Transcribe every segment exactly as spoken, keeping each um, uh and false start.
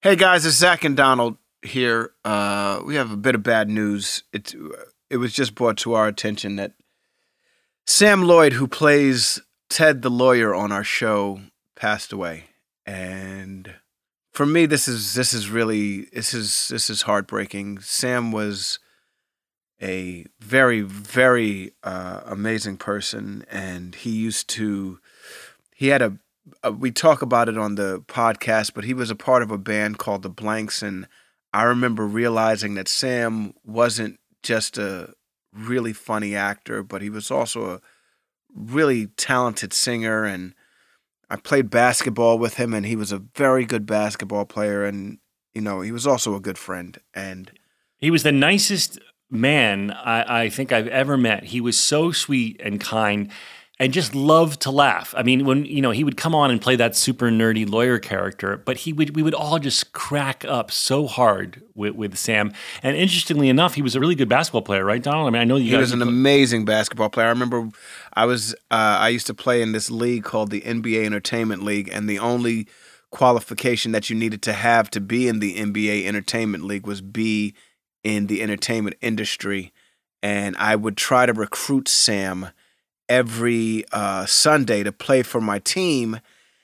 Hey guys, it's Zach and Donald here. Uh, we have a bit of bad news. It it was just brought to our attention that Sam Lloyd, who plays Ted the lawyer on our show, passed away. And for me, this is this is really this is this is heartbreaking. Sam was a very very uh, amazing person, and he used to he had a. Uh, we talk about it on the podcast, but he was a part of a band called The Blanks, and I remember realizing that Sam wasn't just a really funny actor, but he was also a really talented singer, and I played basketball with him, and he was a very good basketball player, and, you know, he was also a good friend. And he was the nicest man I, I think I've ever met. He was so sweet and kind, and just loved to laugh. I mean, when, you know, he would come on and play that super nerdy lawyer character, but he would we would all just crack up so hard with, with Sam. And interestingly enough, he was a really good basketball player, right, Donald? I mean, I know you he guys, was an you amazing basketball player. I remember I was uh, I used to play in this league called the N B A Entertainment League, and the only qualification that you needed to have to be in the N B A Entertainment League was be in the entertainment industry. And I would try to recruit Sam every uh, Sunday to play for my team,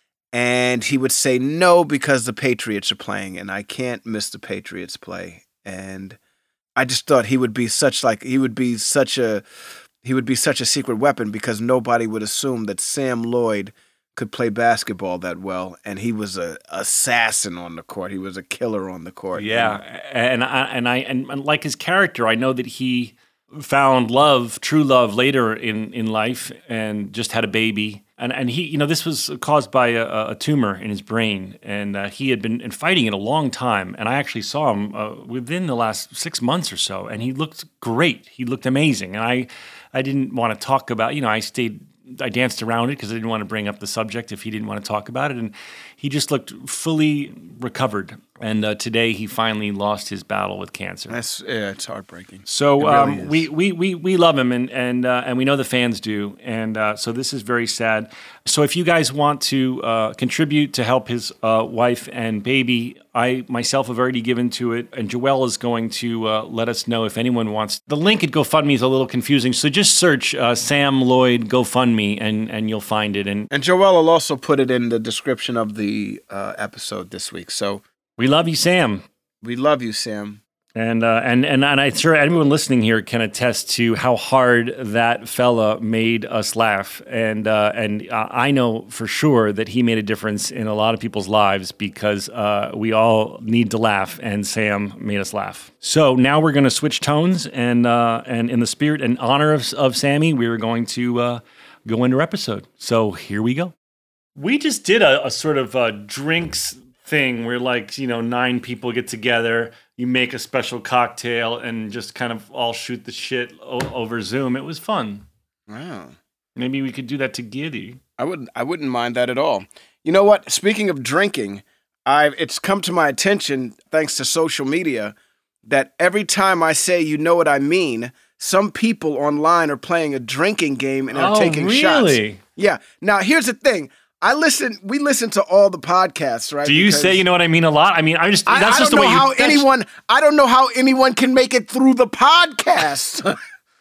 and he would say no because the Patriots are playing, and I can't miss the Patriots play. And I just thought he would be such like he would be such a he would be such a secret weapon, because nobody would assume that Sam Lloyd could play basketball that well, and he was a assassin on the court. He was a killer on the court. Yeah, and I and I and, and like his character, I know that he found love, true love, later in, in life, and just had a baby. And and he, you know, this was caused by a, a tumor in his brain, and uh, he had been fighting it a long time. And I actually saw him uh, within the last six months or so, and he looked great. He looked amazing. And I, I didn't want to talk about, you know, I stayed, I danced around it because I didn't want to bring up the subject if he didn't want to talk about it. And he just looked fully recovered. And uh, today he finally lost his battle with cancer. That's yeah, it's heartbreaking. So it really um, we, we we we love him, and and uh, and we know the fans do. And uh, so this is very sad. So if you guys want to uh, contribute to help his uh, wife and baby, I myself have already given to it, and Joelle is going to uh, let us know if anyone wants. The link at GoFundMe is a little confusing, so just search uh, Sam Lloyd GoFundMe, and and you'll find it. And and Joelle will also put it in the description of the uh, episode this week. So. We love you, Sam. We love you, Sam. And uh, and and and I'm sure anyone listening here can attest to how hard that fella made us laugh. And uh, and uh, I know for sure that he made a difference in a lot of people's lives, because uh, we all need to laugh, and Sam made us laugh. So now we're going to switch tones, and uh, and in the spirit and honor of, of Sammy, we're going to uh, go into our episode. So here we go. We just did a, a sort of uh, drinks thing where, like, you know, nine people get together, you make a special cocktail, and just kind of all shoot the shit o- over Zoom. It was fun. Wow. Maybe we could do that together. I wouldn't. I wouldn't mind that at all. You know what? Speaking of drinking, I've it's come to my attention, thanks to social media, that every time I say "you know what I mean," some people online are playing a drinking game and are oh, taking really? shots. Yeah. Now here's the thing. I listen. We listen to all the podcasts, right? Do you because say you know what I mean a lot? I mean, I just that's I, I just don't the way know how you. anyone. I don't know how anyone can make it through the podcast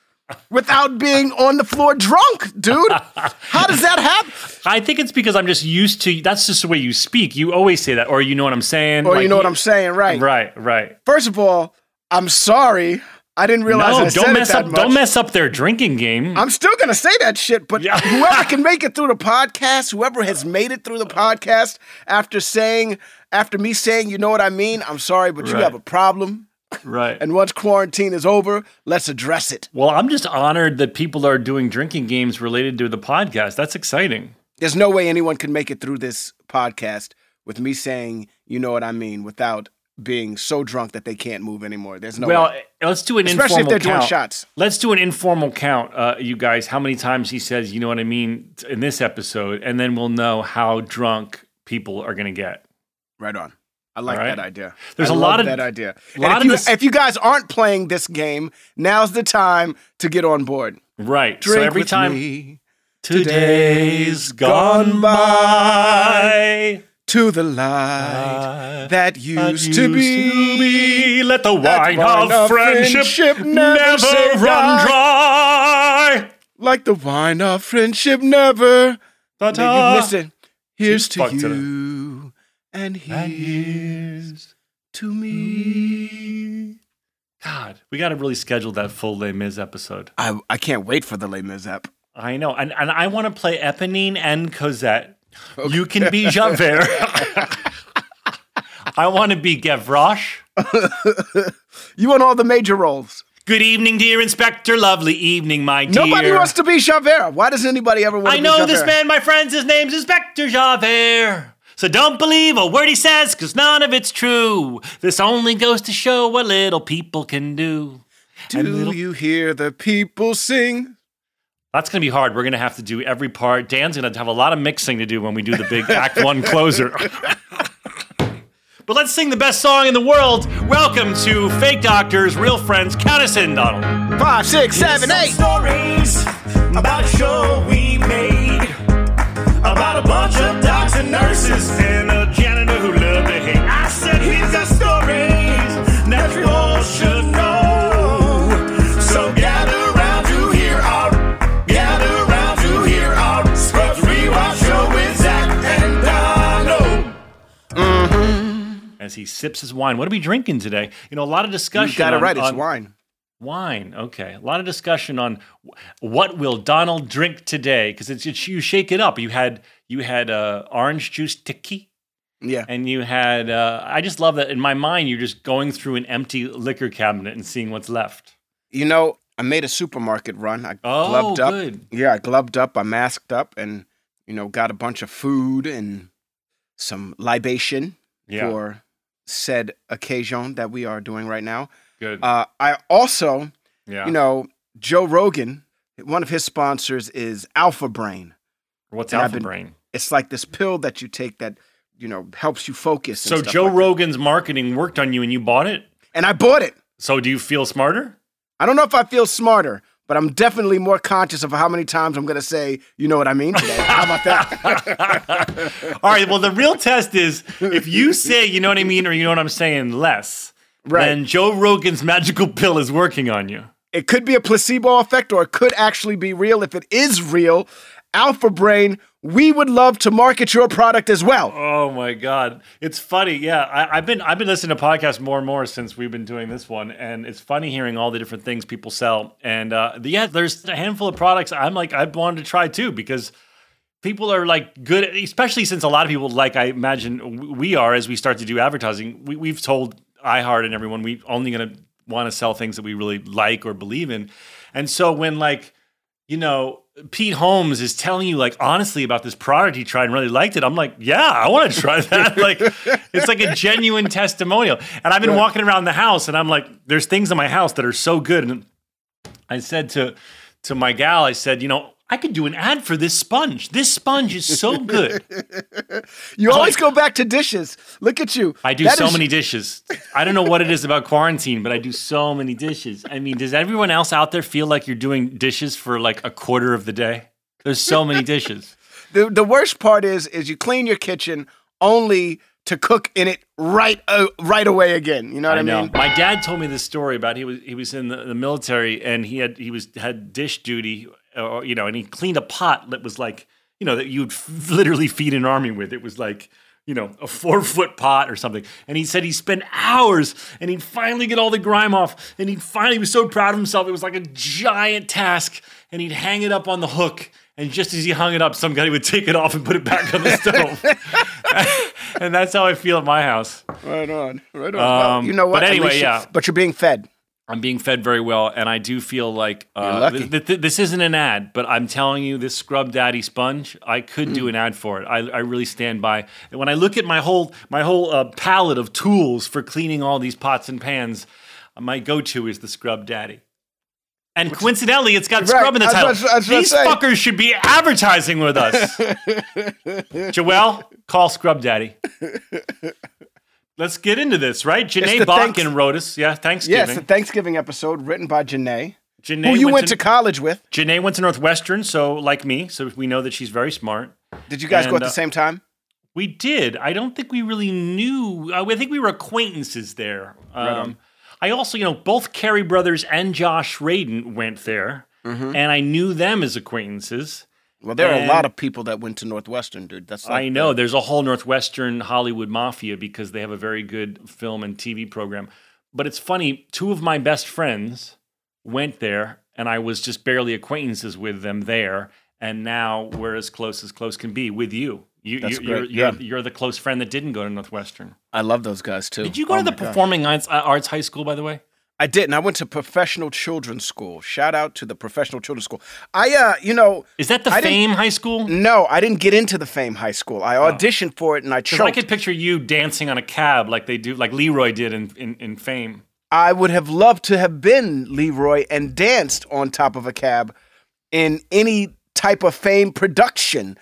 without being on the floor drunk, dude. How does that happen? I think it's because I'm just used to. That's just the way you speak. You always say that, or you know what I'm saying, or like, you know what I'm saying, right? Right, right. First of all, I'm sorry. I didn't realize no, I don't said mess it that up. much. Don't mess up their drinking game. I'm still gonna say that shit, but Yeah. whoever can make it through the podcast, whoever has made it through the podcast after saying, after me saying, you know what I mean, I'm sorry, but you Right. have a problem. Right. And once quarantine is over, let's address it. Well, I'm just honored that people are doing drinking games related to the podcast. That's exciting. There's no way anyone can make it through this podcast with me saying, you know what I mean, without being so drunk that they can't move anymore. There's no well, way. let's do an Especially informal if they're count. doing shots. Let's do an informal count, uh, you guys, how many times he says, you know what I mean, in this episode, and then we'll know how drunk people are going to get. Right on. I like Right. that idea. There's I a love lot of- that idea. a lot And if, of you, this- if you guys aren't playing this game, now's the time to get on board. Right. Drink so every with time me. today's gone by. to the light that used, used to, be. to be. Let the wine, wine of, of friendship, friendship never, never run dry. Like the wine of friendship never. Ta-ta. You missed it. Here's to Fuck you today. and here's, and here's to me. God, we got to really schedule that full Les Mis episode. I I can't wait for the Les Mis ep. I know, and, and I want to play Eponine and Cosette. Okay. You can be Javert. I want to be Gavroche. You want all the major roles. Good evening, dear Inspector. Lovely evening, my dear. Nobody wants to be Javert. Why does anybody ever want I to be know Javert? this man, my friends. His name's Inspector Javert. So don't believe a word he says, because none of it's true. This only goes to show what little people can do. Do little... you hear the people sing? That's going to be hard. We're going to have to do every part. Dan's going to have a lot of mixing to do when we do the big Act One closer. But let's sing the best song in the world. Welcome to Fake Doctors, Real Friends. Count us in, Donald. Five, six, seven, eight. Stories about a show we made. About a bunch of docs and nurses and a janitor who loved to hate. I said, here's the stories that you all should know. So gather around to hear our, gather around to hear our Scrubs Rewatch show with Zach and Donald. Mm-hmm. As he sips his wine. What are we drinking today? You know, a lot of discussion. You got it on, right. It's on, wine. Wine, okay. A lot of discussion on what will Donald drink today, because it's, it's you shake it up. You had you had uh, orange juice tiki, yeah, and you had. Uh, I just love that in my mind. You're just going through an empty liquor cabinet and seeing what's left. You know, I made a supermarket run. I oh, gloved up. Good. Yeah, I gloved up. I masked up, and you know, got a bunch of food and some libation yeah. for said occasion that we are doing right now. Good. Uh, I also, yeah. you know, Joe Rogan, one of his sponsors is Alpha Brain. What's and Alpha been, Brain? It's like this pill that you take that, you know, helps you focus. So and stuff Joe like Rogan's marketing worked on you and you bought it? And I bought it. So do you feel smarter? I don't know if I feel smarter, but I'm definitely more conscious of how many times I'm going to say, you know what I mean today. How about that? All right. Well, the real test is if you say, you know what I mean, or you know what I'm saying less, right. Then Joe Rogan's magical pill is working on you. It could be a placebo effect, or it could actually be real. If it is real, Alpha Brain, we would love to market your product as well. Oh my God, it's funny. Yeah, I, I've been I've been listening to podcasts more and more since we've been doing this one, and it's funny hearing all the different things people sell. And uh, yeah, there's a handful of products I'm like I wanted to try too, because people are like good, especially since a lot of people, like I imagine we are, as we start to do advertising, we, we've told iHeart and everyone we only going to want to sell things that we really like or believe in. And so when like, you know, Pete Holmes is telling you like honestly about this product he tried and really liked it, I'm like, yeah, I want to try that. Like it's like a genuine testimonial. And I've been walking around the house and I'm like, there's things in my house that are so good. And I said to to my gal, I said, you know, I could do an ad for this sponge. This sponge is so good. You I'm always like, go back to dishes. Look at you. I do That so is- many dishes. I don't know what it is about quarantine, but I do so many dishes. I mean, does everyone else out there feel like you're doing dishes for like a quarter of the day? There's so many dishes. The the worst part is is you clean your kitchen only to cook in it right uh, right away again. You know what I, I know. mean? My dad told me this story about he was he was in the, the military and he had he was had dish duty, or you know, and he cleaned a pot that was like, you know, that you'd f- literally feed an army with. It was like, you know, a four foot pot or something. And he said he spent hours and he'd finally get all the grime off. And he'd finally, he was so proud of himself. It was like a giant task. And he'd hang it up on the hook. And just as he hung it up, some guy would take it off and put it back on the stove. And that's how I feel at my house. Right on. Right on. Um, Well, you know what? but At anyway, least you- yeah. But you're being fed. I'm being fed very well, and I do feel like You're uh, lucky. th- th- this isn't an ad, but I'm telling you, this Scrub Daddy sponge, I could Mm. do an ad for it. I, I really stand by. And when I look at my whole my whole uh, palette of tools for cleaning all these pots and pans, my go-to is the Scrub Daddy. And coincidentally, it's got Right, scrub in the I was title. about to- I was about to These say. fuckers should be advertising with us. Joelle, call Scrub Daddy. Let's get into this, right? Janae the Bakken thanks- wrote us. Yeah, Thanksgiving. Yes, the Thanksgiving episode written by Janae, Janae who you went, to, to college with. Janae went to Northwestern, so like me, so we know that she's very smart. Did you guys go And, at the uh, same time? We did. I don't think we really knew. Uh, I think we were acquaintances there. Um, Right on. I also, you know, both Carey brothers and Josh Radin went there, Mm-hmm. and I knew them as acquaintances. Well, there are And- a lot of people that went to Northwestern, dude. That's like I know. the- There's a whole Northwestern Hollywood mafia because they have a very good film and T V program. But it's funny, two of my best friends went there, and I was just barely acquaintances with them there. And now we're as close as close can be with you. You, That's you, you're, great, you're, yeah. you're the close friend that didn't go to Northwestern. I love those guys too. Did you go Oh to the my God. Performing Arts, uh, Arts High School, by the way? I didn't. I went to Professional Children's School. Shout out to the Professional Children's School. I, uh, you know, Is that the I didn't- Fame High School? no, I didn't get into the Fame High School. I auditioned for it and I Because choked. I could picture you dancing on a cab like they do, like Leroy did in, in, in Fame. I would have loved to have been Leroy and danced on top of a cab in any type of Fame production.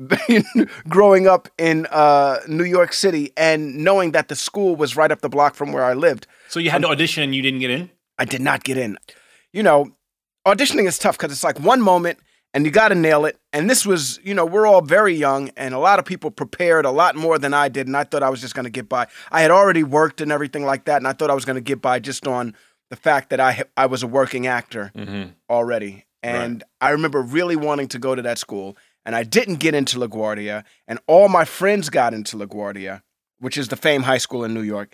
Growing up in uh, New York City and knowing that the school was right up the block from where I lived, So you had to audition and you didn't get in? I did not get in. You know, auditioning is tough because it's like one moment and you got to nail it. And this was, you know, we're all very young and a lot of people prepared a lot more than I did. And I thought I was just going to get by. I had already worked and everything like that. And I thought I was going to get by just on the fact that I I was a working actor already. And I remember really wanting to go to that school. And I didn't get into LaGuardia. And all my friends got into LaGuardia, which is the Fame High School in New York.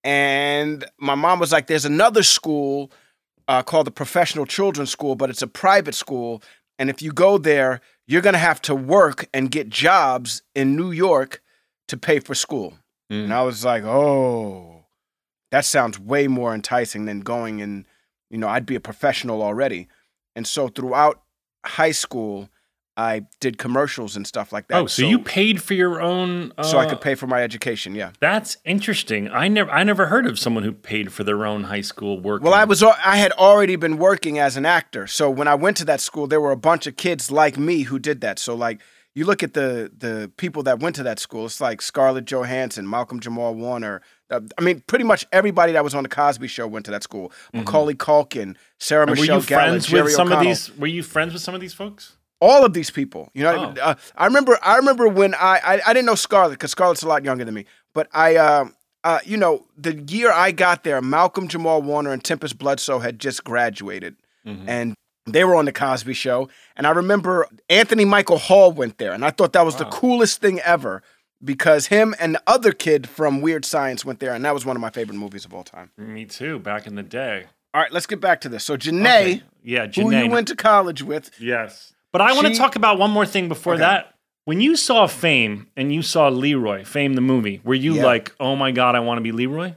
And my mom was like, there's another school uh, called the Professional Children's School, but it's a private school. And if you go there, you're going to have to work and get jobs in New York to pay for school. Mm. And I was like, oh, that sounds way more enticing than going and, you know, I'd be a professional already. And so throughout high school, I did commercials and stuff like that. Oh, so, you paid for your own... Uh, so I could pay for my education, yeah. That's interesting. I never I never heard of someone who paid for their own high school work. Well, I was al- I had already been working as an actor. So when I went to that school, there were a bunch of kids like me who did that. So like you look at the the people that went to that school, it's like Scarlett Johansson, Malcolm Jamal Warner. Uh, I mean, pretty much everybody that was on the Cosby Show went to that school. Macaulay Culkin, Sarah And were Michelle you Gellar, friends Jerry with some O'Connell. of these? Were you friends with some of these folks? All of these people, you know, Oh. uh, I remember. I remember when I I, I didn't know Scarlett because Scarlett's a lot younger than me. But I, uh, uh, you know, the year I got there, Malcolm Jamal Warner and Tempest Bledsoe had just graduated, and they were on the Cosby Show. And I remember Anthony Michael Hall went there, and I thought that was the coolest thing ever because him and the other kid from Weird Science went there, and that was one of my favorite movies of all time. Me too. Back in the day. All right, let's get back to this. So Janae, Okay. Yeah, who Janae. you went to college with, Yes. But I want to She- talk about one more thing before Okay. that. When you saw Fame and you saw Leroy, Fame the movie, were you Yeah. like, oh my God, I want to be Leroy?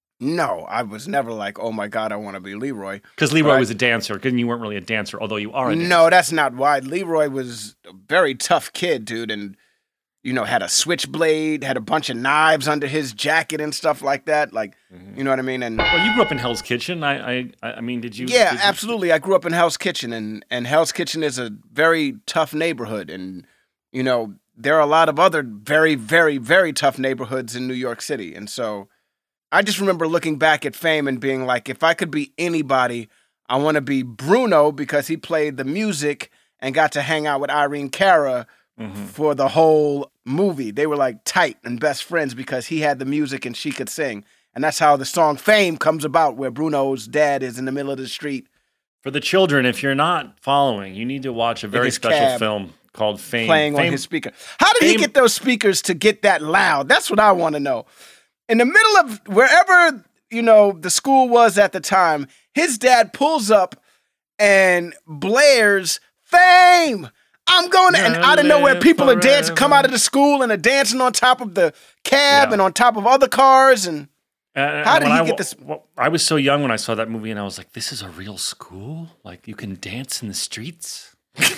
no, I was never like, oh my God, I want to be Leroy. Because Leroy Right. was a dancer, because you weren't really a dancer, although you are a dancer. No, that's not why. Leroy was a very tough kid, dude, and you know had a switchblade, had a bunch of knives under his jacket and stuff like that. Like, you know what I mean? And Well, you grew up in Hell's Kitchen. I, I, I mean, did you? yeah, did you- absolutely. I grew up in Hell's Kitchen, and and Hell's Kitchen is a very tough neighborhood, and you know there are a lot of other very, very, very tough neighborhoods in New York City, and so I just remember looking back at Fame and being like, if I could be anybody, I want to be Bruno because he played the music and got to hang out with Irene Cara for the whole movie. They were like tight and best friends because he had the music and she could sing. And that's how the song Fame comes about, where Bruno's dad is in the middle of the street. For the children, if you're not following, you need to watch a very his special cab, film called Fame. playing Fame, on his speaker. How did he Fame- get those speakers to get that loud? That's what I want to know. In the middle of wherever, you know, the school was at the time, his dad pulls up and blares Fame. I'm going to, and Gonna out of nowhere, live people are dancing, come forever. out of the school and are dancing on top of the cab Yeah. and on top of other cars. And Uh, How and did when he I get wa- this- wa- I was so young when I saw that movie, and I was like, "This is a real school. Like you can dance in the streets."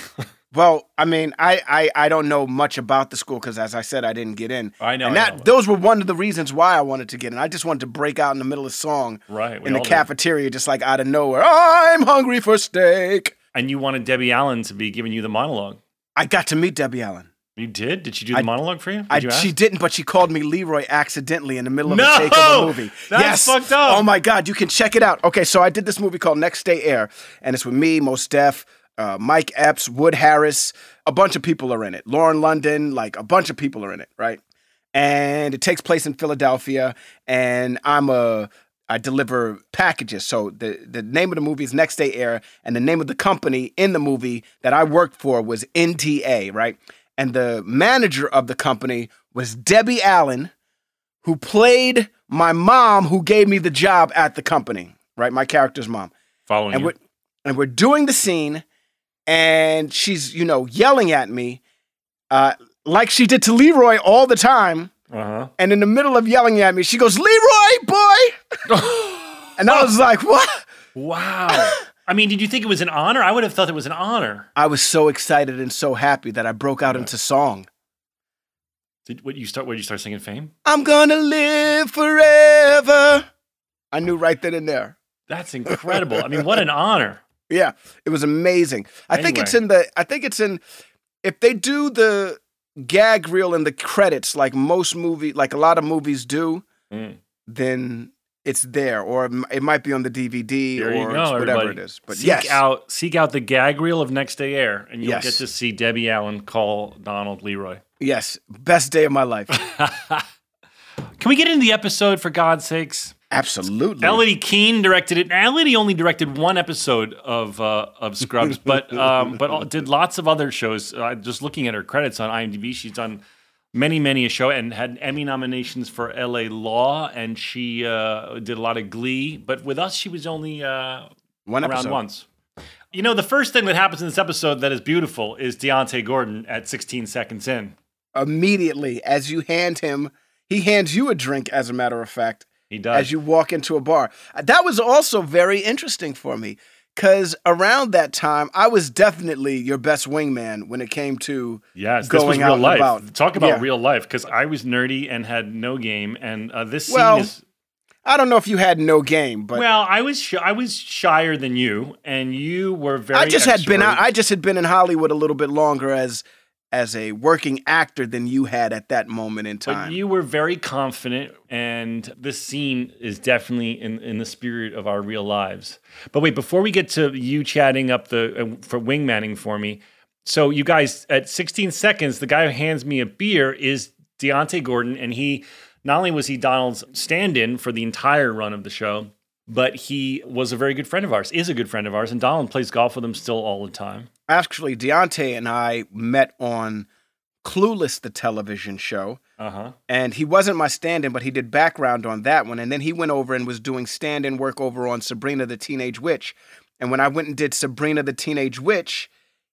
well, I mean, I, I, I don't know much about the school because, as I said, I didn't get in. I know, And I that know. those were one of the reasons why I wanted to get in. I just wanted to break out in the middle of the song Right, we in the all do. cafeteria, just like out of nowhere. I'm hungry for steak. And you wanted Debbie Allen to be giving you the monologue. I got to meet Debbie Allen. You did? Did she do the I- monologue for you? Did I, you ask? she didn't, but she called me Leroy accidentally in the middle of No! a take of a movie. That's yes. fucked up. Oh my God, you can check it out. Okay, so I did this movie called Next Day Air, and it's with me, Mos Def, uh, Mike Epps, Wood Harris. A bunch of people are in it. Lauren London, like a bunch of people are in it, right? and it takes place in Philadelphia, and I'm a I deliver packages. So the, the name of the movie is Next Day Air, and the name of the company in the movie that I worked for was N T A, right? And the manager of the company was Debbie Allen, who played my mom, who gave me the job at the company, right? My character's mom. Following and you. We're, and we're doing the scene, and she's, you know, yelling at me uh, like she did to Leroy all the time. Uh-huh. And in the middle of yelling at me, she goes, "Leroy, boy!" And I was like, what? Wow. I mean, did you think it was an honor? I would have thought it was an honor. I was so excited and so happy that I broke out into song. Did what you start? What did you start singing? Fame? I'm gonna live forever. I knew right then and there. That's incredible. I mean, what an honor. Yeah, it was amazing. I think Anyway. it's in the. I think it's in. If they do the gag reel in the credits, like most movie, like a lot of movies do, Mm. then it's there, or it m- it might be on the D V D, There you or go, whatever everybody. it is. But seek yes, out seek out the gag reel of Next Day Air, and you'll Yes. get to see Debbie Allen call Donald Leroy. yes, best day of my life. Can we get into the episode for God's sakes? Absolutely. Elodie Keene directed it. Now, Elodie only directed one episode of uh, of Scrubs, but um, but did lots of other shows. Uh, just looking at her credits on IMDb, she's done many, many a show and had Emmy nominations for L A Law, and she uh, did a lot of Glee. But with us, she was only uh, One around episode. once. You know, the first thing that happens in this episode that is beautiful is Deontay Gordon at sixteen seconds in. Immediately, as you hand him, he hands you a drink, as a matter of fact. He does. As you walk into a bar. That was also very interesting for me, because around that time, I was definitely your best wingman when it came to Yes, going this was out real and life. about. Talk about Yeah. real life, because I was nerdy and had no game, and uh, this scene Well, is. I don't know if you had no game, but Well, I was sh- I was shyer than you, and you were very. I just had been out. extroverted. I just had been in Hollywood a little bit longer as as a working actor than you had at that moment in time. But you were very confident, and this scene is definitely in, in the spirit of our real lives. But wait, before we get to you chatting up the uh, for wingmanning for me, so you guys at sixteen seconds, the guy who hands me a beer is Deontay Gordon, and he not only was he Donald's stand-in for the entire run of the show, but he was a very good friend of ours, is a good friend of ours, and Donald plays golf with him still all the time. Actually, Deontay and I met on Clueless, the television show. Uh-huh. And he wasn't my stand-in, but he did background on that one. And then he went over and was doing stand-in work over on Sabrina the Teenage Witch. And when I went and did Sabrina the Teenage Witch,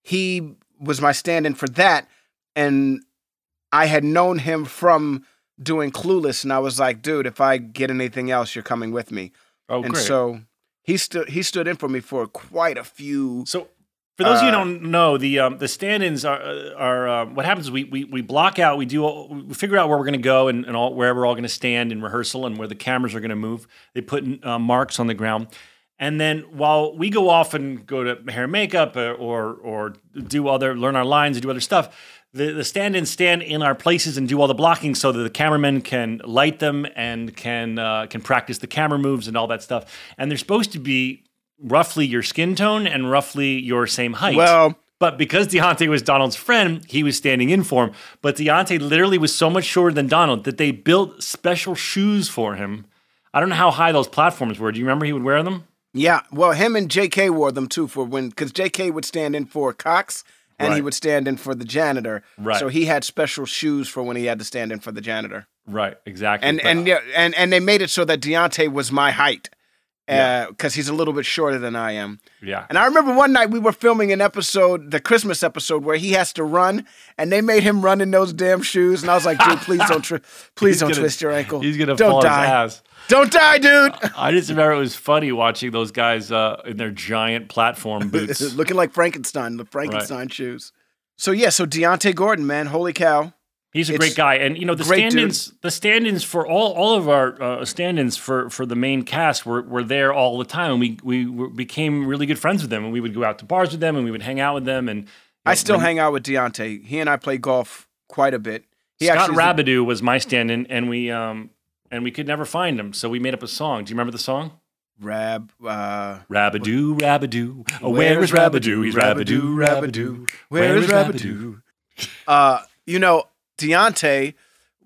he was my stand-in for that. And I had known him from doing Clueless. And I was like, dude, if I get anything else, you're coming with me. Oh, and great. so he stood he stood in for me for quite a few. So, for those of you who Uh, don't know, the um, the stand-ins are are um, what happens is we, we we block out, we do we figure out where we're going to go and, and all, where we're all going to stand in rehearsal and where the cameras are going to move. They put uh, marks on the ground, and then while we go off and go to hair and makeup or or, or do other learn our lines and do other stuff, the the stand-ins stand in our places and do all the blocking so that the cameramen can light them and can uh, can practice the camera moves and all that stuff. And they're supposed to be roughly your skin tone and roughly your same height. Well, But because Deontay was Donald's friend, he was standing in for him. But Deontay literally was so much shorter than Donald that they built special shoes for him. I don't know how high those platforms were. Do you remember he would wear them? yeah, well, him and J K wore them too for when, because J K would stand in for Cox and he Right. would stand in for the janitor. Right. So he had special shoes for when he had to stand in for the janitor. Right, exactly. And But- and yeah, and and they made it so that Deontay was my height, Yeah. because he's a little bit shorter than I am. yeah. And I remember one night we were filming an episode, the Christmas episode, where he has to run, and they made him run in those damn shoes. And I was like, dude, please don't, tri- please He's don't gonna- twist your ankle. He's going to don't fall die. his ass. Don't die, dude. I just remember it was funny watching those guys uh, in their giant platform boots. Looking like Frankenstein, the Frankenstein shoes. So yeah, so Deontay Gordon, man, holy cow. He's a It's great guy, and you know the great dude. stand-ins. The stand-ins for all, all of our uh, stand-ins for, for the main cast were, were there all the time. And we we were, became really good friends with them, and we would go out to bars with them, and we would hang out with them. And you I know, still when- hang out with Deontay. He and I play golf quite a bit. He Scott actually is the- Rabidou was my stand-in, and we um and we could never find him, so we made up a song. Do you remember the song? Rab, uh, Rabidou, Rabidou, oh, where is Rabidou? He's Rabidou, Rabidou. Where is Rabidou? Uh, you know, Deontay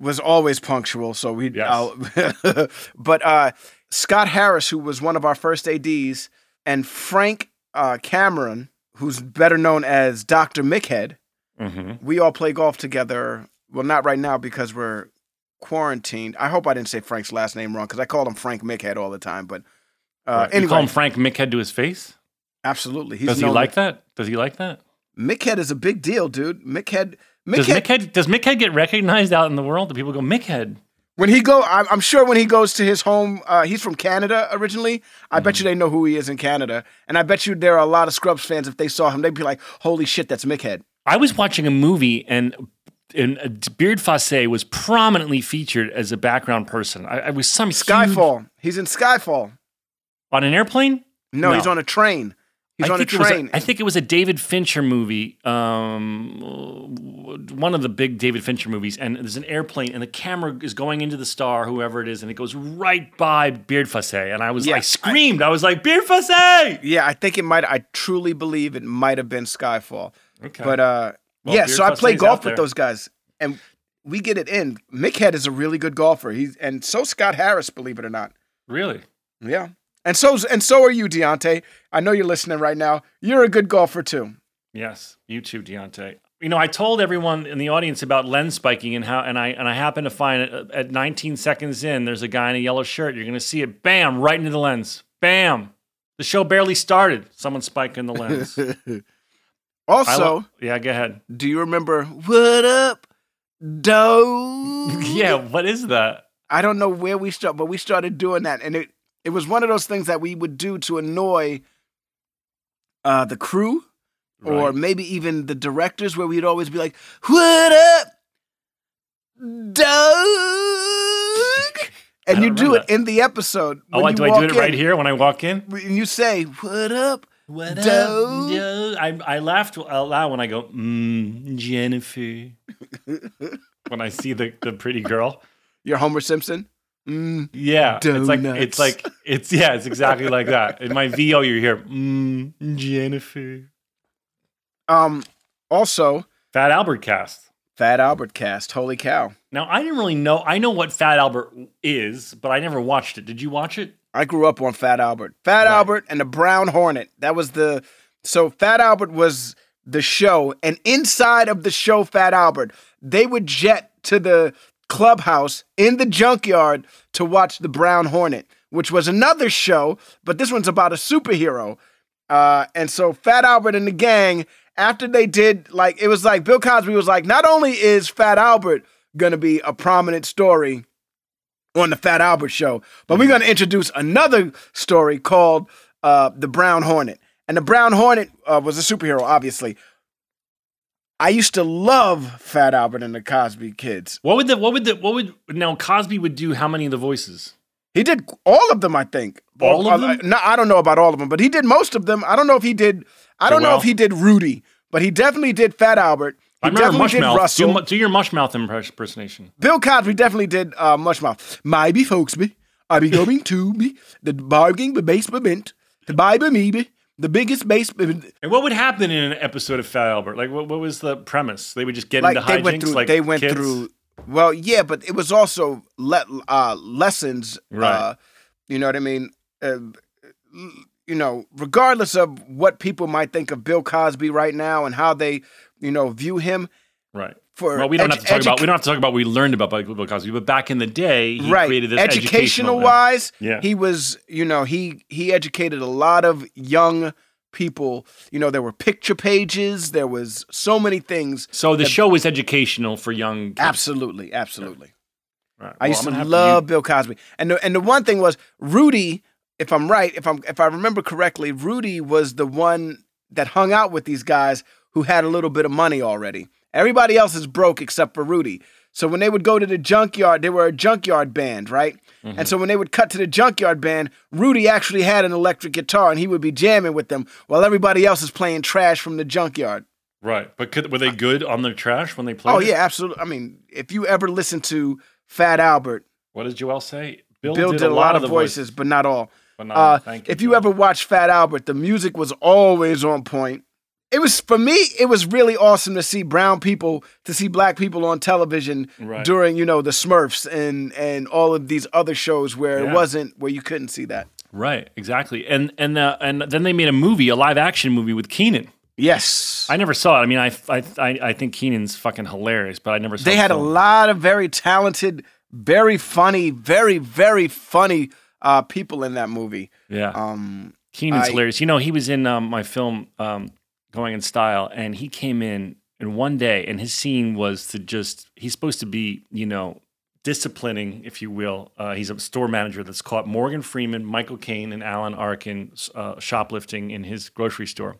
was always punctual, so we. Yes. But uh, Scott Harris, who was one of our first A Ds, and Frank uh, Cameron, who's better known as Doctor Mickhead, Mm-hmm. we all play golf together. Well, not right now because we're quarantined. I hope I didn't say Frank's last name wrong because I called him Frank Mickhead all the time. But uh, Right. anyway, You call him Frank Mickhead to his face? absolutely. He's Does he known- like that? Does he like that? Mickhead is a big deal, dude. Mickhead. Does Mickhead. Mickhead does Mickhead get recognized out in the world? Do people go Mickhead? When he go, I'm, I'm sure when he goes to his home, uh, he's from Canada originally. I bet you they know who he is in Canada, and I bet you there are a lot of Scrubs fans. If they saw him, they'd be like, "Holy shit, that's Mickhead." I was watching a movie and. And uh, Beard Fossé was prominently featured as a background person. I, I was some huge- Skyfall. He's in Skyfall. on an airplane. No, No. he's on a train. He's I on a think it was train. I think it was a David Fincher movie, um, one of the big David Fincher movies. And there's an airplane, and the camera is going into the star, whoever it is, and it goes right by Beard Fossé. And I was, Yeah, I screamed. I, was like, Beard Fossé! yeah, I think it might. I truly believe it might have been Skyfall. Okay. But uh, Well, yeah, Beard so I play Fossé's golf out with there. those guys, and we get it in. Mickhead is a really good golfer. He's and so Scott Harris, believe it or not. Really? Yeah, and so and so are you, Deontay. I know you're listening right now. You're a good golfer too. Yes, you too, Deontay. You know, I told everyone in the audience about lens spiking and how, and I and I happened to find it at nineteen seconds in. There's a guy in a yellow shirt. You're going to see it, bam, right into the lens, bam. The show barely started. Someone spiking the lens. I Also, lo- yeah, go ahead. do you remember "What Up, Dog"? Yeah, what is that? I don't know where we started, but we started doing that, and it it was one of those things that we would do to annoy uh, the crew, or Right. maybe even the directors, where we'd always be like, "What up, dog?" And I you don't do remember it in the episode. Oh, when what, you do I walk do it in, right here when I walk in? And you say, "What up?" What Dog. Yo, I, I laughed out loud when I go, mm, Jennifer. When I see the, the pretty girl. You're Homer Simpson. Mm. Yeah. It's like, Donuts. it's like, it's, yeah, it's exactly like that. In my V O, you hear, mm, Jennifer. Um. Also, Fat Albert cast. Fat Albert cast. Holy cow! Now, I didn't really know, I know what Fat Albert is, but I never watched it. Did you watch it? I grew up on Fat Albert. Fat Right. Albert and the Brown Hornet. That was the so Fat Albert was the show, and inside of the show Fat Albert, they would jet to the clubhouse in the junkyard to watch the Brown Hornet, which was another show, but this one's about a superhero. Uh, and so Fat Albert and the gang, after they did, like, it was like Bill Cosby was like, not only is Fat Albert gonna be a prominent story on the Fat Albert Show, but we're going to introduce another story called uh, The Brown Hornet. And the Brown Hornet uh, was a superhero, obviously. I used to love Fat Albert and the Cosby Kids. What would the, what would the, what would, now Cosby would do how many of the voices? He did all of them, I think. All of Uh, them? No, I don't know about all of them, but he did most of them. I don't know if he did, I don't know Joel? if he did Rudy, but he definitely did Fat Albert. He I remember definitely did Mushmouth. Russell. Do, mu- do your Mushmouth impres- impersonation. Bill Cosby definitely did uh, Mushmouth. My be folks be, I be going to be the barging the basement, the Bible me be the biggest basement. And what would happen in an episode of Fat Albert? Like, what, what was the premise? They would just get Like into they hijinks, went through, like they went kids? through. Well, yeah, but it was also le- uh, lessons. Right. Uh, you know what I mean? Uh, you know, regardless of what people might think of Bill Cosby right now and how they, you know, view him. Right. For Well, we don't edu- have to talk edu- about we don't have to talk about what we learned about Bill Cosby, but back in the day, he right. created this educational educational thing. wise, Yeah. he was, you know, he he educated a lot of young people. You know, there were picture pages, there was so many things. So the show was educational for young kids. Absolutely, absolutely. Right. I Well, used I'm to gonna have love use- Bill Cosby. And the, and the one thing was Rudy, if I'm right, if I'm if I remember correctly, Rudy was the one that hung out with these guys who had a little bit of money already. Everybody else is broke except for Rudy. So when they would go to the junkyard, they were a junkyard band, right? Mm-hmm. And so when they would cut to the junkyard band, Rudy actually had an electric guitar and he would be jamming with them while everybody else is playing trash from the junkyard. Right. But could, were they good on their trash when they played? Oh it? yeah, absolutely. I mean, if you ever listen to Fat Albert, What did Joel say? Bill did, a lot, of the voices, but not all. But not Uh, all. Thank you, if you Joel. ever watch Fat Albert, the music was always on point. it was, for me, it was really awesome to see brown people, to see black people on television right. during, you know, the Smurfs and and all of these other shows where Yeah. it wasn't, where you couldn't see that. Right, exactly. And and uh, and then they made a movie, a live action movie with Keenan. Yes. I never saw it. I mean, I I I, I think Keenan's fucking hilarious, but I never saw it. They had a lot of very talented, very funny, very, very funny uh, people in that movie. Yeah. Um, Keenan's I- hilarious. You know, he was in um, my film um, Going in Style, and he came in in one day, and his scene was to just, he's supposed to be, you know, disciplining, if you will. Uh, he's a store manager that's caught Morgan Freeman, Michael Caine, and Alan Arkin uh, shoplifting in his grocery store.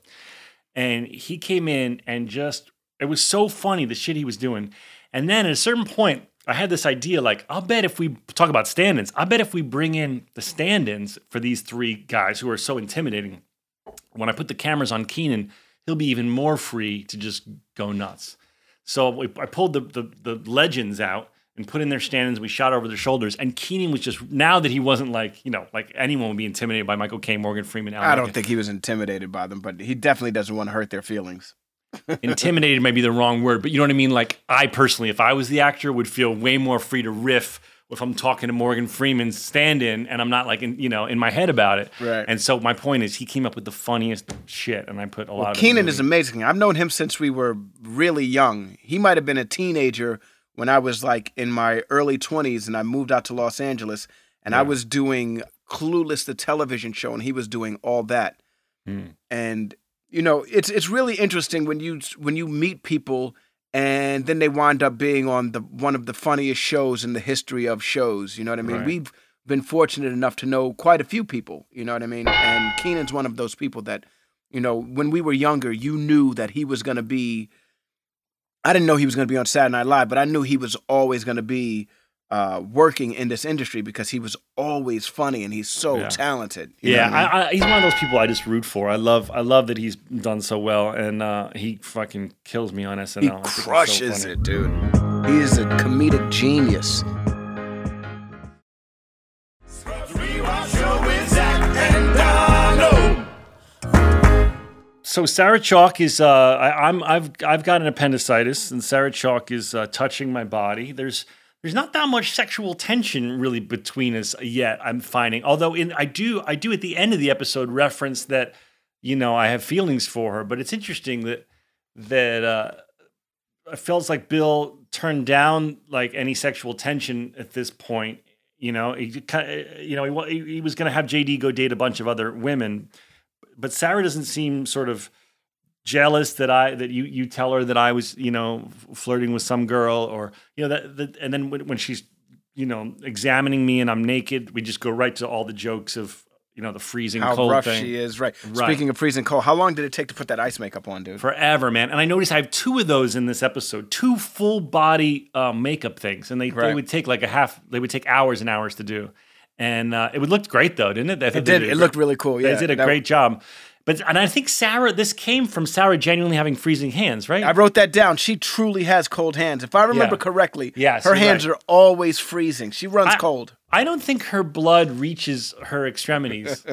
And he came in and just, it was so funny, the shit he was doing. And then at a certain point, I had this idea, like, I'll bet if we talk about stand-ins, I bet if we bring in the stand-ins for these three guys who are so intimidating, when I put the cameras on Keenan, he'll be even more free to just go nuts. So we, I pulled the, the the legends out and put in their stand-ins. We shot over their shoulders, and Keenan was just, now that he wasn't like, you know, like anyone would be intimidated by Michael Caine, Morgan Freeman, Alan I don't Arkin. think he was intimidated by them, but he definitely doesn't want to hurt their feelings. Intimidated may be the wrong word, but you know what I mean? Like, I personally, if I was the actor, would feel way more free to riff if I'm talking to Morgan Freeman's stand-in and I'm not like, in, you know, in my head about it. Right. And so my point is, he came up with the funniest shit, and I put a lot of Keenan it is in the movie. amazing. I've known him since we were really young. He might have been a teenager when I was like in my early twenties and I moved out to Los Angeles, and Yeah. I was doing Clueless, the television show, and he was doing all that. Hmm. And you know, it's it's really interesting when you when you meet people and then they wind up being on the one of the funniest shows in the history of shows. You know what I mean? Right. We've been fortunate enough to know quite a few people. You know what I mean? And Keenan's one of those people that, you know, when we were younger, you knew that he was going to be. I didn't know he was going to be on Saturday Night Live, but I knew he was always going to be uh, working in this industry because he was always funny and he's so Yeah. talented. you know Yeah, what I mean? I, I, he's one of those people I just root for. I love, I love that he's done so well, and uh, he fucking kills me on S N He L. I think it's so crushes funny. it, dude. He is a comedic genius. Rewatch Show with Zach and Donald. So Sarah Chalk is, uh, I, I'm, I've, I've got an appendicitis, and Sarah Chalk is uh, touching my body. There's, there's not that much sexual tension really between us yet. I'm finding, although in, I do, I do at the end of the episode reference that, you know, I have feelings for her. But it's interesting that that uh, it feels like Bill turned down like any sexual tension at this point. You know, he, ki- you know, he, wa- he he was going to have J D go date a bunch of other women. But Sarah doesn't seem sort of jealous that I that you you tell her that I was, you know, flirting with some girl, or you know that, that and then when, when she's, you know, examining me and I'm naked, we just go right to all the jokes of, you know, the freezing How cold rough thing. she is, right. Right. Speaking of freezing cold, how long did it take to put that ice makeup on, dude? Forever, man. And I noticed I have two of those in this episode, two full body uh, makeup things, and they, they Right. would take like a half, they would take hours and hours to do. And uh, it would look great though, didn't it? I thought It they did. a It great- looked really cool. Yeah, They did a That- great job. But and I think Sarah, this came from Sarah genuinely having freezing hands, right? I wrote that down. She truly has cold hands. If I remember Yeah. correctly, Yes, her you're hands right. are always freezing. She runs I- cold. I don't think her blood reaches her extremities.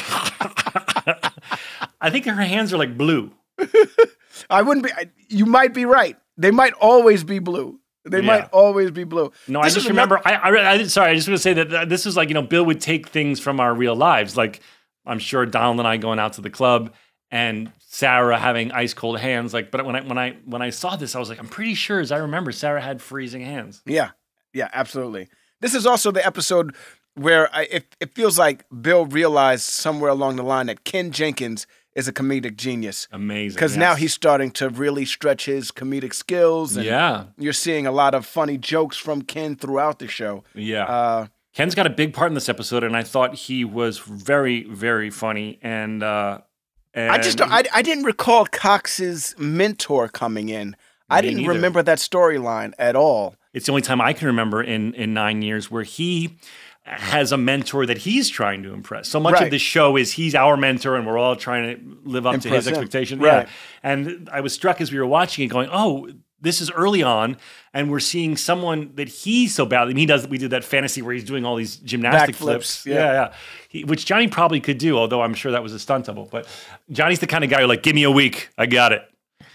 I think her hands are like blue. I wouldn't be. I, you might be right. They might always be blue. They Yeah. might always be blue. No, This I just is another- remember. I, I, I sorry. I just want to say that uh, this was like, you know, Bill would take things from our real lives. Like I'm sure Donald and I going out to the club, and Sarah having ice cold hands. Like, but when I when I when I saw this, I was like, I'm pretty sure, as I remember, Sarah had freezing hands. Yeah, yeah, absolutely. This is also the episode where I, it, it feels like Bill realized somewhere along the line that Ken Jenkins is a comedic genius. Amazing. Because now yes. he's starting to really stretch his comedic skills. And yeah you're seeing a lot of funny jokes from Ken throughout the show. yeah. Uh, Ken's got a big part in this episode, and I thought he was very very funny. And uh, and I just don't, I, I didn't recall Cox's mentor coming in. I Me didn't neither. remember that storyline at all. It's the only time I can remember in, in nine years where he has a mentor that he's trying to impress. So much Right. of the show is he's our mentor and we're all trying to live up to Impress his him. expectation. Right. Yeah. And I was struck as we were watching it going, oh, this is early on, and we're seeing someone that he so badly. I mean, he does. We did that fantasy where he's doing all these gymnastic Backflips, flips. yeah. Yeah, yeah. He, which Johnny probably could do, although I'm sure that was a stunt double. But Johnny's the kind of guy who like, give me a week, I got it.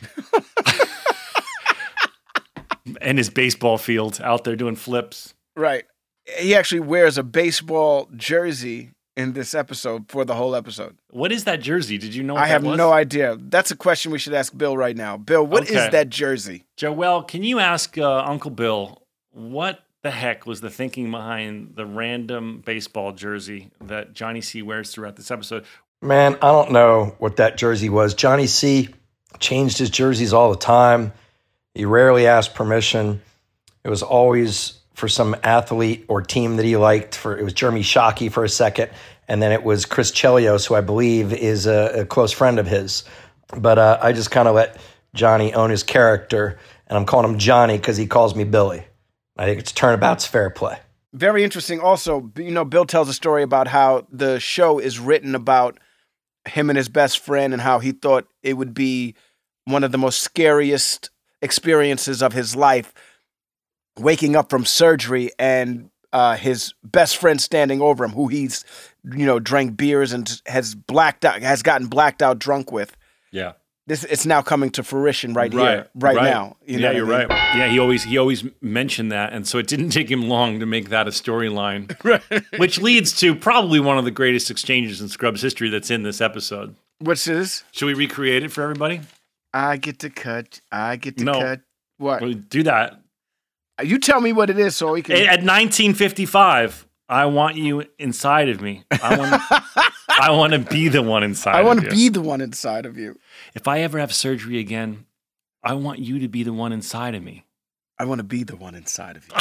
And his baseball field out there doing flips. Right. He actually wears a baseball jersey in this episode for the whole episode. What is that jersey? Did you know what I have that was? no idea. That's a question we should ask Bill right now. Bill, what is Okay. that jersey? Joel, can you ask uh, Uncle Bill what the heck was the thinking behind the random baseball jersey that Johnny C wears throughout this episode? Man, I don't know what that jersey was. Johnny C changed his jerseys all the time. He rarely asked permission. It was always for some athlete or team that he liked. For it was Jeremy Shockey for a second, and then it was Chris Chelios, who I believe is a, a close friend of his. But uh, I just kind of let Johnny own his character, and I'm calling him Johnny because he calls me Billy. I think it's turnabout's fair play. Very interesting. Also, you know, Bill tells a story about how the show is written about him and his best friend and how he thought it would be one of the most scariest experiences of his life, waking up from surgery and uh, his best friend standing over him, who he's, you know, drank beers and has blacked out, has gotten blacked out drunk with. Yeah. This it's now coming to fruition right, here, right, now. You know yeah, what you're I mean? right. Yeah, he always he always mentioned that, and so it didn't take him long to make that a storyline, right. Which leads to probably one of the greatest exchanges in Scrubs history that's in this episode. What's this? Should we recreate it for everybody? I get to cut. I get to No. cut. What? We'll do that. You tell me what it is so we can. At nineteen fifty-five, I want you inside of me. I want. I want to be the one inside. I want of to you. be the one inside of you. If I ever have surgery again, I want you to be the one inside of me. I want to be the one inside of you.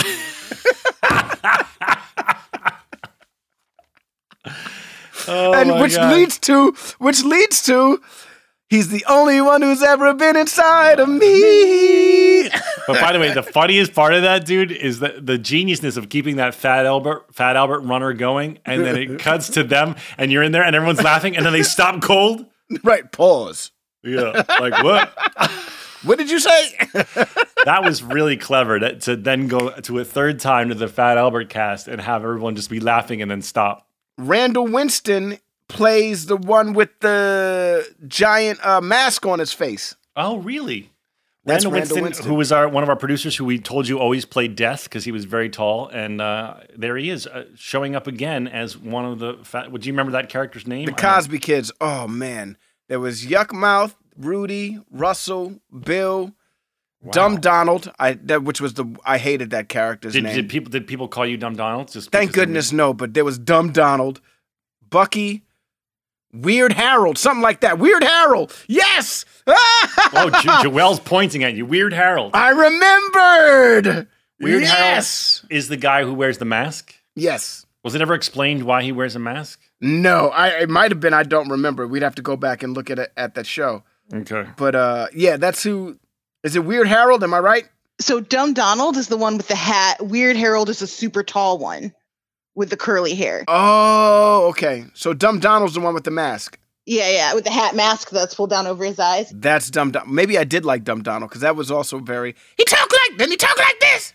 Oh and my which God. leads to, which leads to, he's the only one who's ever been inside of me. But by the way, the funniest part of that, dude, is the, the geniusness of keeping that Fat Albert Fat Albert runner going, and then it cuts to them, and you're in there, and everyone's laughing, and then they stop cold. Right. Pause. Yeah, like what? What did you say? That was really clever to, to then go to a third time to the Fat Albert cast and have everyone just be laughing and then stop. Randall Winston plays the one with the giant uh, mask on his face. Oh, really? That's Randall Randall Winston, Winston. who was our one of our producers, who we told you always played Death because he was very tall, and uh, there he is, uh, showing up again as one of the. Fat, would you remember that character's name? The Cosby Kids. Oh man, there was Yuckmouth, Rudy, Russell, Bill, Dumb Donald. I that which was the I hated that character's Did, name. did people did people call you Dumb Donald? Just Thank because of goodness no, but there was Dumb Donald, Bucky, Weird Harold, something like that. Weird Harold. Yes. me? Oh, jo- Joelle's pointing at you. Weird Harold. I remembered. Weird yes. Harold is the guy who wears the mask. Yes. Was it ever explained why he wears a mask? No, I it might have been. I don't remember. We'd have to go back and look at it at that show. Okay. But uh, yeah, that's who. Is it Weird Harold? Am I right? So Dumb Donald is the one with the hat. Weird Harold is a super tall one with the curly hair. Oh, okay. So Dumb Donald's the one with the mask. Yeah, yeah, with the hat mask that's pulled down over his eyes. That's Dumb Donald. Maybe I did like Dumb Donald because that was also very. He talk like. Didn't he talk like this?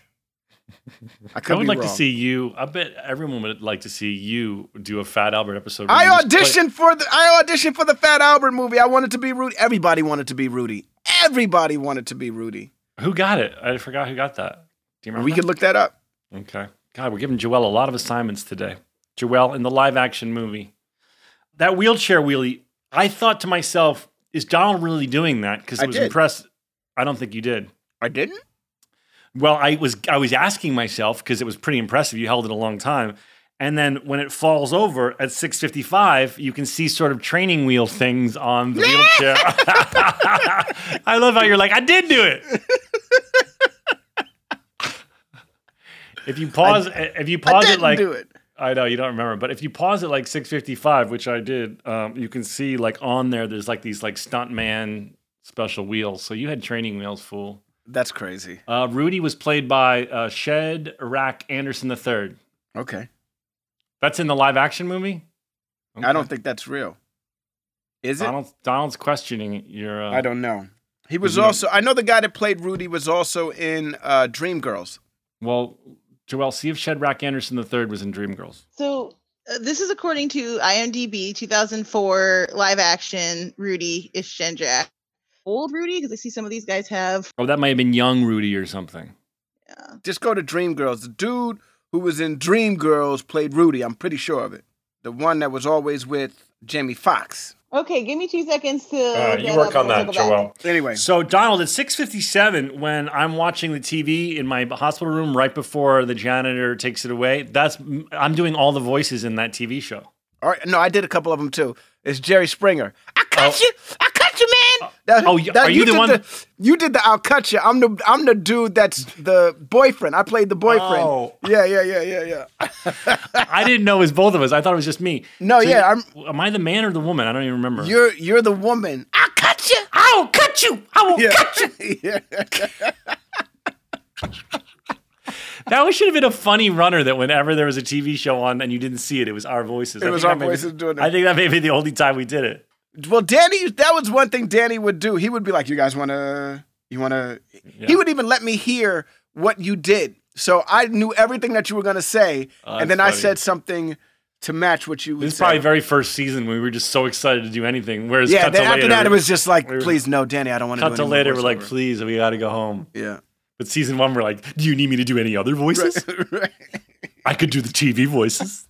I could I would be like wrong. to see you. I bet everyone would like to see you do a Fat Albert episode. where I you just play- auditioned for the. I auditioned for the Fat Albert movie. I wanted to be Rudy. Everybody wanted to be Rudy. Everybody wanted to be Rudy. Who got it? I forgot who got that. Do you remember? We could look that up. Okay. God, we're giving Joelle a lot of assignments today. Joelle in the live action movie. That wheelchair wheelie, I thought to myself, is Donald really doing that? Because I I was did. impressed. I don't think you did. I didn't. Well, I was I was asking myself because it was pretty impressive. You held it a long time. And then when it falls over at six fifty-five, you can see sort of training wheel things on the wheelchair. I love how you're like, I did do it. If you pause, if you I pause it didn't like do it. I know you don't remember, but if you pause it like six fifty-five, which I did, um, you can see like on there, there's like these like stuntman special wheels. So you had training wheels, fool. That's crazy. Uh, Rudy was played by uh, Shed Rack Anderson the third. Okay. That's in the live action movie? I don't think that's real. Is it? Donald, Donald's questioning your. Uh, I don't know. He was You know- also. I know the guy that played Rudy was also in uh, Dreamgirls. Well, Joel, see if Shedrack Anderson the third was in Dreamgirls. So uh, this is according to IMDb, two thousand four live action Rudy is Shenjack. Old Rudy, because I see some of these guys have. Oh, that might have been young Rudy or something. Yeah. Just go to Dreamgirls. The dude who was in Dreamgirls played Rudy. I'm pretty sure of it. The one that was always with Jamie Foxx. Okay, give me two seconds to. Uh, look you that work up on and that, we'll circle back. Joel. Anyway, So, Donald, at six fifty-seven, when I'm watching the T V in my hospital room right before the janitor takes it away, that's I'm doing all the voices in that T V show. all right, no, I did a couple of them too. It's Jerry Springer. I cut you. I cut you, man. That- oh, y- are you the did one- you did the I'll cut you. I'm the I'm the dude that's the boyfriend. I played the boyfriend. Oh. Yeah, yeah, yeah, yeah, yeah. I didn't know it was both of us. I thought it was just me. No, So yeah, you- am I the man or the woman? I don't even remember. You're you're the woman. I'll cut you. I will cut you. I will Yeah. cut you. Yeah. That should have been a funny runner that whenever there was a T V show on and you didn't see it, it was our voices. It I was think our that may be- voices doing it. I think that may be the only time we did it. Well, Danny, that was one thing Danny would do. He would be like, "You guys want to? You want to?" Yeah. He would even let me hear what you did, so I knew everything that you were going to say, Oh, and then that's I funny. said something to match what you would This is say. probably very first season when we were just so excited to do anything. Whereas yeah. cut Then to after later, that, it was just like, we were- "Please, no, Danny, I don't want to." cut do to any more later. We're like, voiceover." please, we got to go home. Yeah. But season one, we're like, do you need me to do any other voices? Right. I could do the T V voices.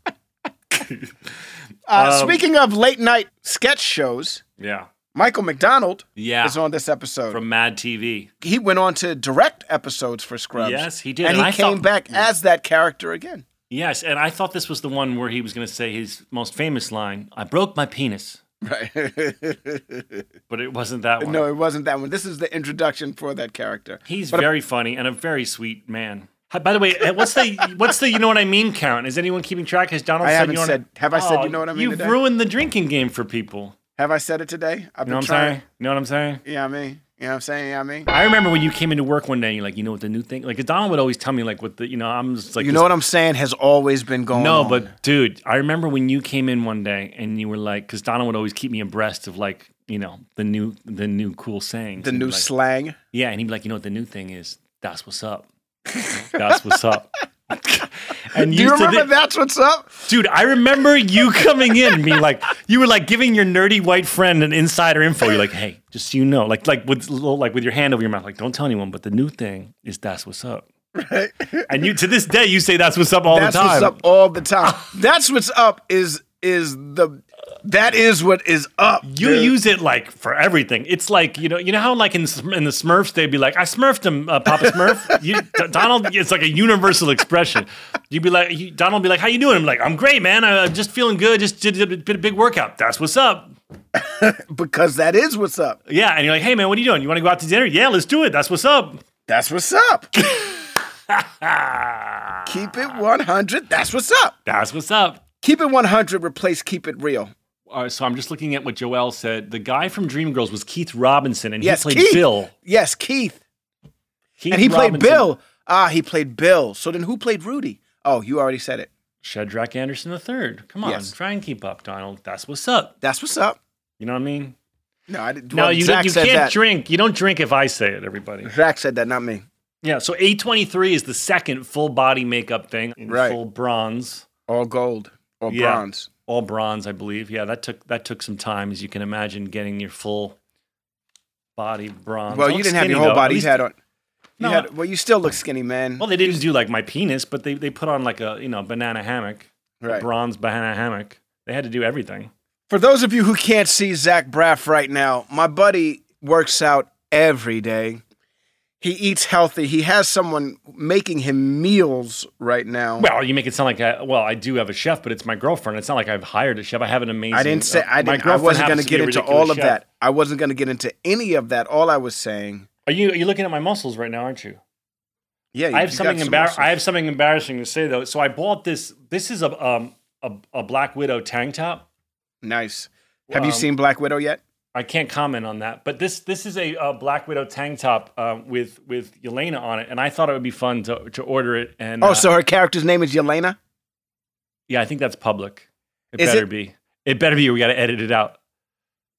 Uh, Um, speaking of late night sketch shows, Yeah. Michael McDonald Yeah. is on this episode. From Mad T V. he went on to direct episodes for Scrubs. Yes, he did. and, And he I came thought- back as that character again. Yes, and I thought this was the one where he was going to say his most famous line, I broke my penis. Right. But it wasn't that one. No, it wasn't that one. This is the introduction for that character. He's But- very funny and a very sweet man. Hi- By the way, uh, what's the what's the you know what I mean count? Is anyone keeping track? Has Donald I said haven't you know what said- have I said you know what I mean You've today? ruined the drinking game for people. Have I said it today? I've You know what I'm been trying. saying? You know what I'm saying? Yeah, I mean, you know what I'm saying? Yeah, I mean. I remember when you came into work one day and you're like, you know what the new thing? Like Donald would always tell me like what the you know, I'm just like You this- know what I'm saying has always been going No, on. but dude, I remember when you came in one day and you were like, because Donald would always keep me abreast of like, you know, the new the new cool sayings. the And new like, slang. Yeah, and he'd be like, you know what the new thing is? That's what's up. That's what's up. And Do you to remember thi- that's what's up? Dude, I remember you coming in and being like, you were like giving your nerdy white friend an insider info. You're like, hey, just so you know, like like with little- like with your hand over your mouth, like don't tell anyone, but the new thing is that's what's up. Right. And you to this day you say that's what's up all That's the time. what's up all the time. That's what's up is is the that is what is up. You dude. use it like for everything. It's like you know, you know how like in in the Smurfs they'd be like, "I Smurfed him, uh, Papa Smurf." You, D- Donald, it's like a universal expression. You'd be like, you, Donald, would be like, "How you doing?" I'm like, "I'm great, man. I- I'm just feeling good. Just did a bit a big workout. That's what's up." because that is what's up. Yeah, and you're like, "Hey, man, what are you doing? You want to go out to dinner? Yeah, let's do it. That's what's up." That's what's up. Keep it one hundred. That's what's up. That's what's up. Keep it one hundred. Replace keep it real. All right, so I'm just looking at what Joel said. The guy from Dreamgirls was Keith Robinson, and Yes, he played Keith. Bill. Yes, Keith. Keith And he played Robinson- Bill. Ah, he played Bill. So then who played Rudy? Oh, you already said it. Shedrack Anderson the third. Come on, Yes. try and keep up, Donald. That's what's up. That's what's up. You know what I mean? No, I didn't. No, well, you, Zach you said can't that. drink. You don't drink if I say it, everybody. Zach said that, not me. Yeah, so A twenty-three is the second full body makeup thing in Right. full bronze. All gold or Yeah. bronze. All bronze, I believe. Yeah, that took that took some time, as you can imagine, getting your full body bronze. Well, I you look didn't have skinny, your whole though. body. At You least- had on. You No, had, well, you still look skinny, man. Well, they didn't do like my penis, but they, they put on like a you know banana hammock, a Right. bronze banana hammock. They had to do everything. For those of you who can't see Zach Braff right now, my buddy works out every day. He eats healthy. He has someone making him meals right now. Well, you make it sound like I, well, I do have a chef, but it's my girlfriend. It's not like I've hired a chef. I have an amazing. I didn't say uh, I my didn't. I girlfriend wasn't going happens to be get a into ridiculous all of chef. that. I wasn't going to get into any of that. All I was saying. Are you are you looking at my muscles right now? Aren't you? Yeah, I have you something got some embar- muscles. I have something embarrassing to say though. So I bought this. This is a um a, a Black Widow tank top. Nice. Have you Um, seen Black Widow yet? I can't comment on that, but this this is a, uh Black Widow tank top uh, with with Yelena on it, and I thought it would be fun to to order it. And Oh, uh, so her character's name is Yelena? yeah, I think that's public. It Is better it? be. It better be. Or we got to edit it out.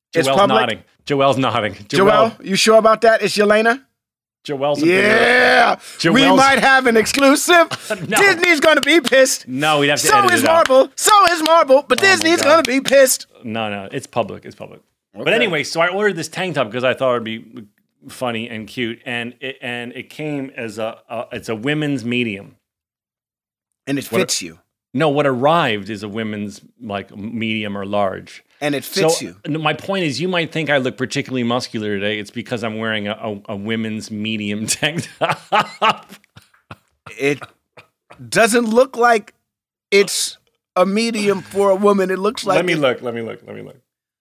It's Joel's public? nodding. Joel's nodding. Joel, you sure about that? It's Yelena? Joel's a Yeah. bigger- We Joel's- might have an exclusive. No. Disney's going to be pissed. No, we'd have to So edit is it out. Marvel. So is Marvel. But Oh my Disney's God. going to be pissed. No, no, it's public. It's public. But Okay. anyway, so I ordered this tank top because I thought it'd be funny and cute, and it and it came as a, a it's a women's medium. And it What- fits you. No, what arrived is a women's like medium or large. And it fits so, you. n- My point is, you might think I look particularly muscular today. It's because I'm wearing a, a, a women's medium tank top. It doesn't look like it's a medium for a woman. It looks like let me it- look. Let me look. Let me look.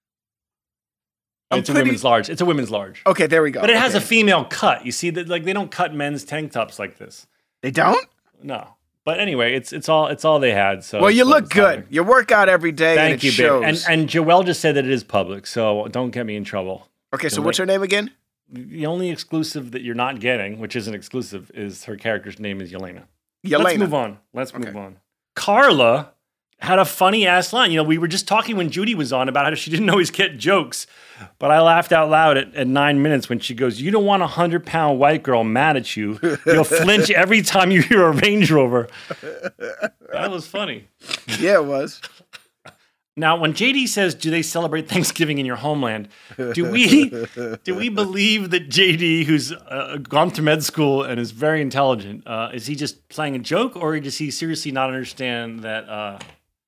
I'm It's pretty- a women's large. It's a women's large. Okay, there we go. But it has Okay. a female cut. You see that? Like they don't cut men's tank tops like this. They don't? No. But anyway, it's it's all it's all they had. So Well, you it's- look it's good. fine. You work out every day and Thank it you, shows. babe. And and Joelle just said that it is public, so don't get me in trouble. okay, so You're what's right. her name again? The only exclusive that you're not getting, which isn't exclusive, is her character's name is Yelena. Yelena. Let's move on. Let's move Okay. on. Carla had a funny ass line. You know, we were just talking when Judy was on about how she didn't always get jokes, but I laughed out loud at, at nine minutes when she goes, "You don't want a hundred pound white girl mad at you. You'll flinch every time you hear a Range Rover." That was funny. Yeah, it was. Now, when J D says, "Do they celebrate Thanksgiving in your homeland?" Do we do we believe that J D, who's uh, gone to med school and is very intelligent, uh, is he just playing a joke, or does he seriously not understand that uh,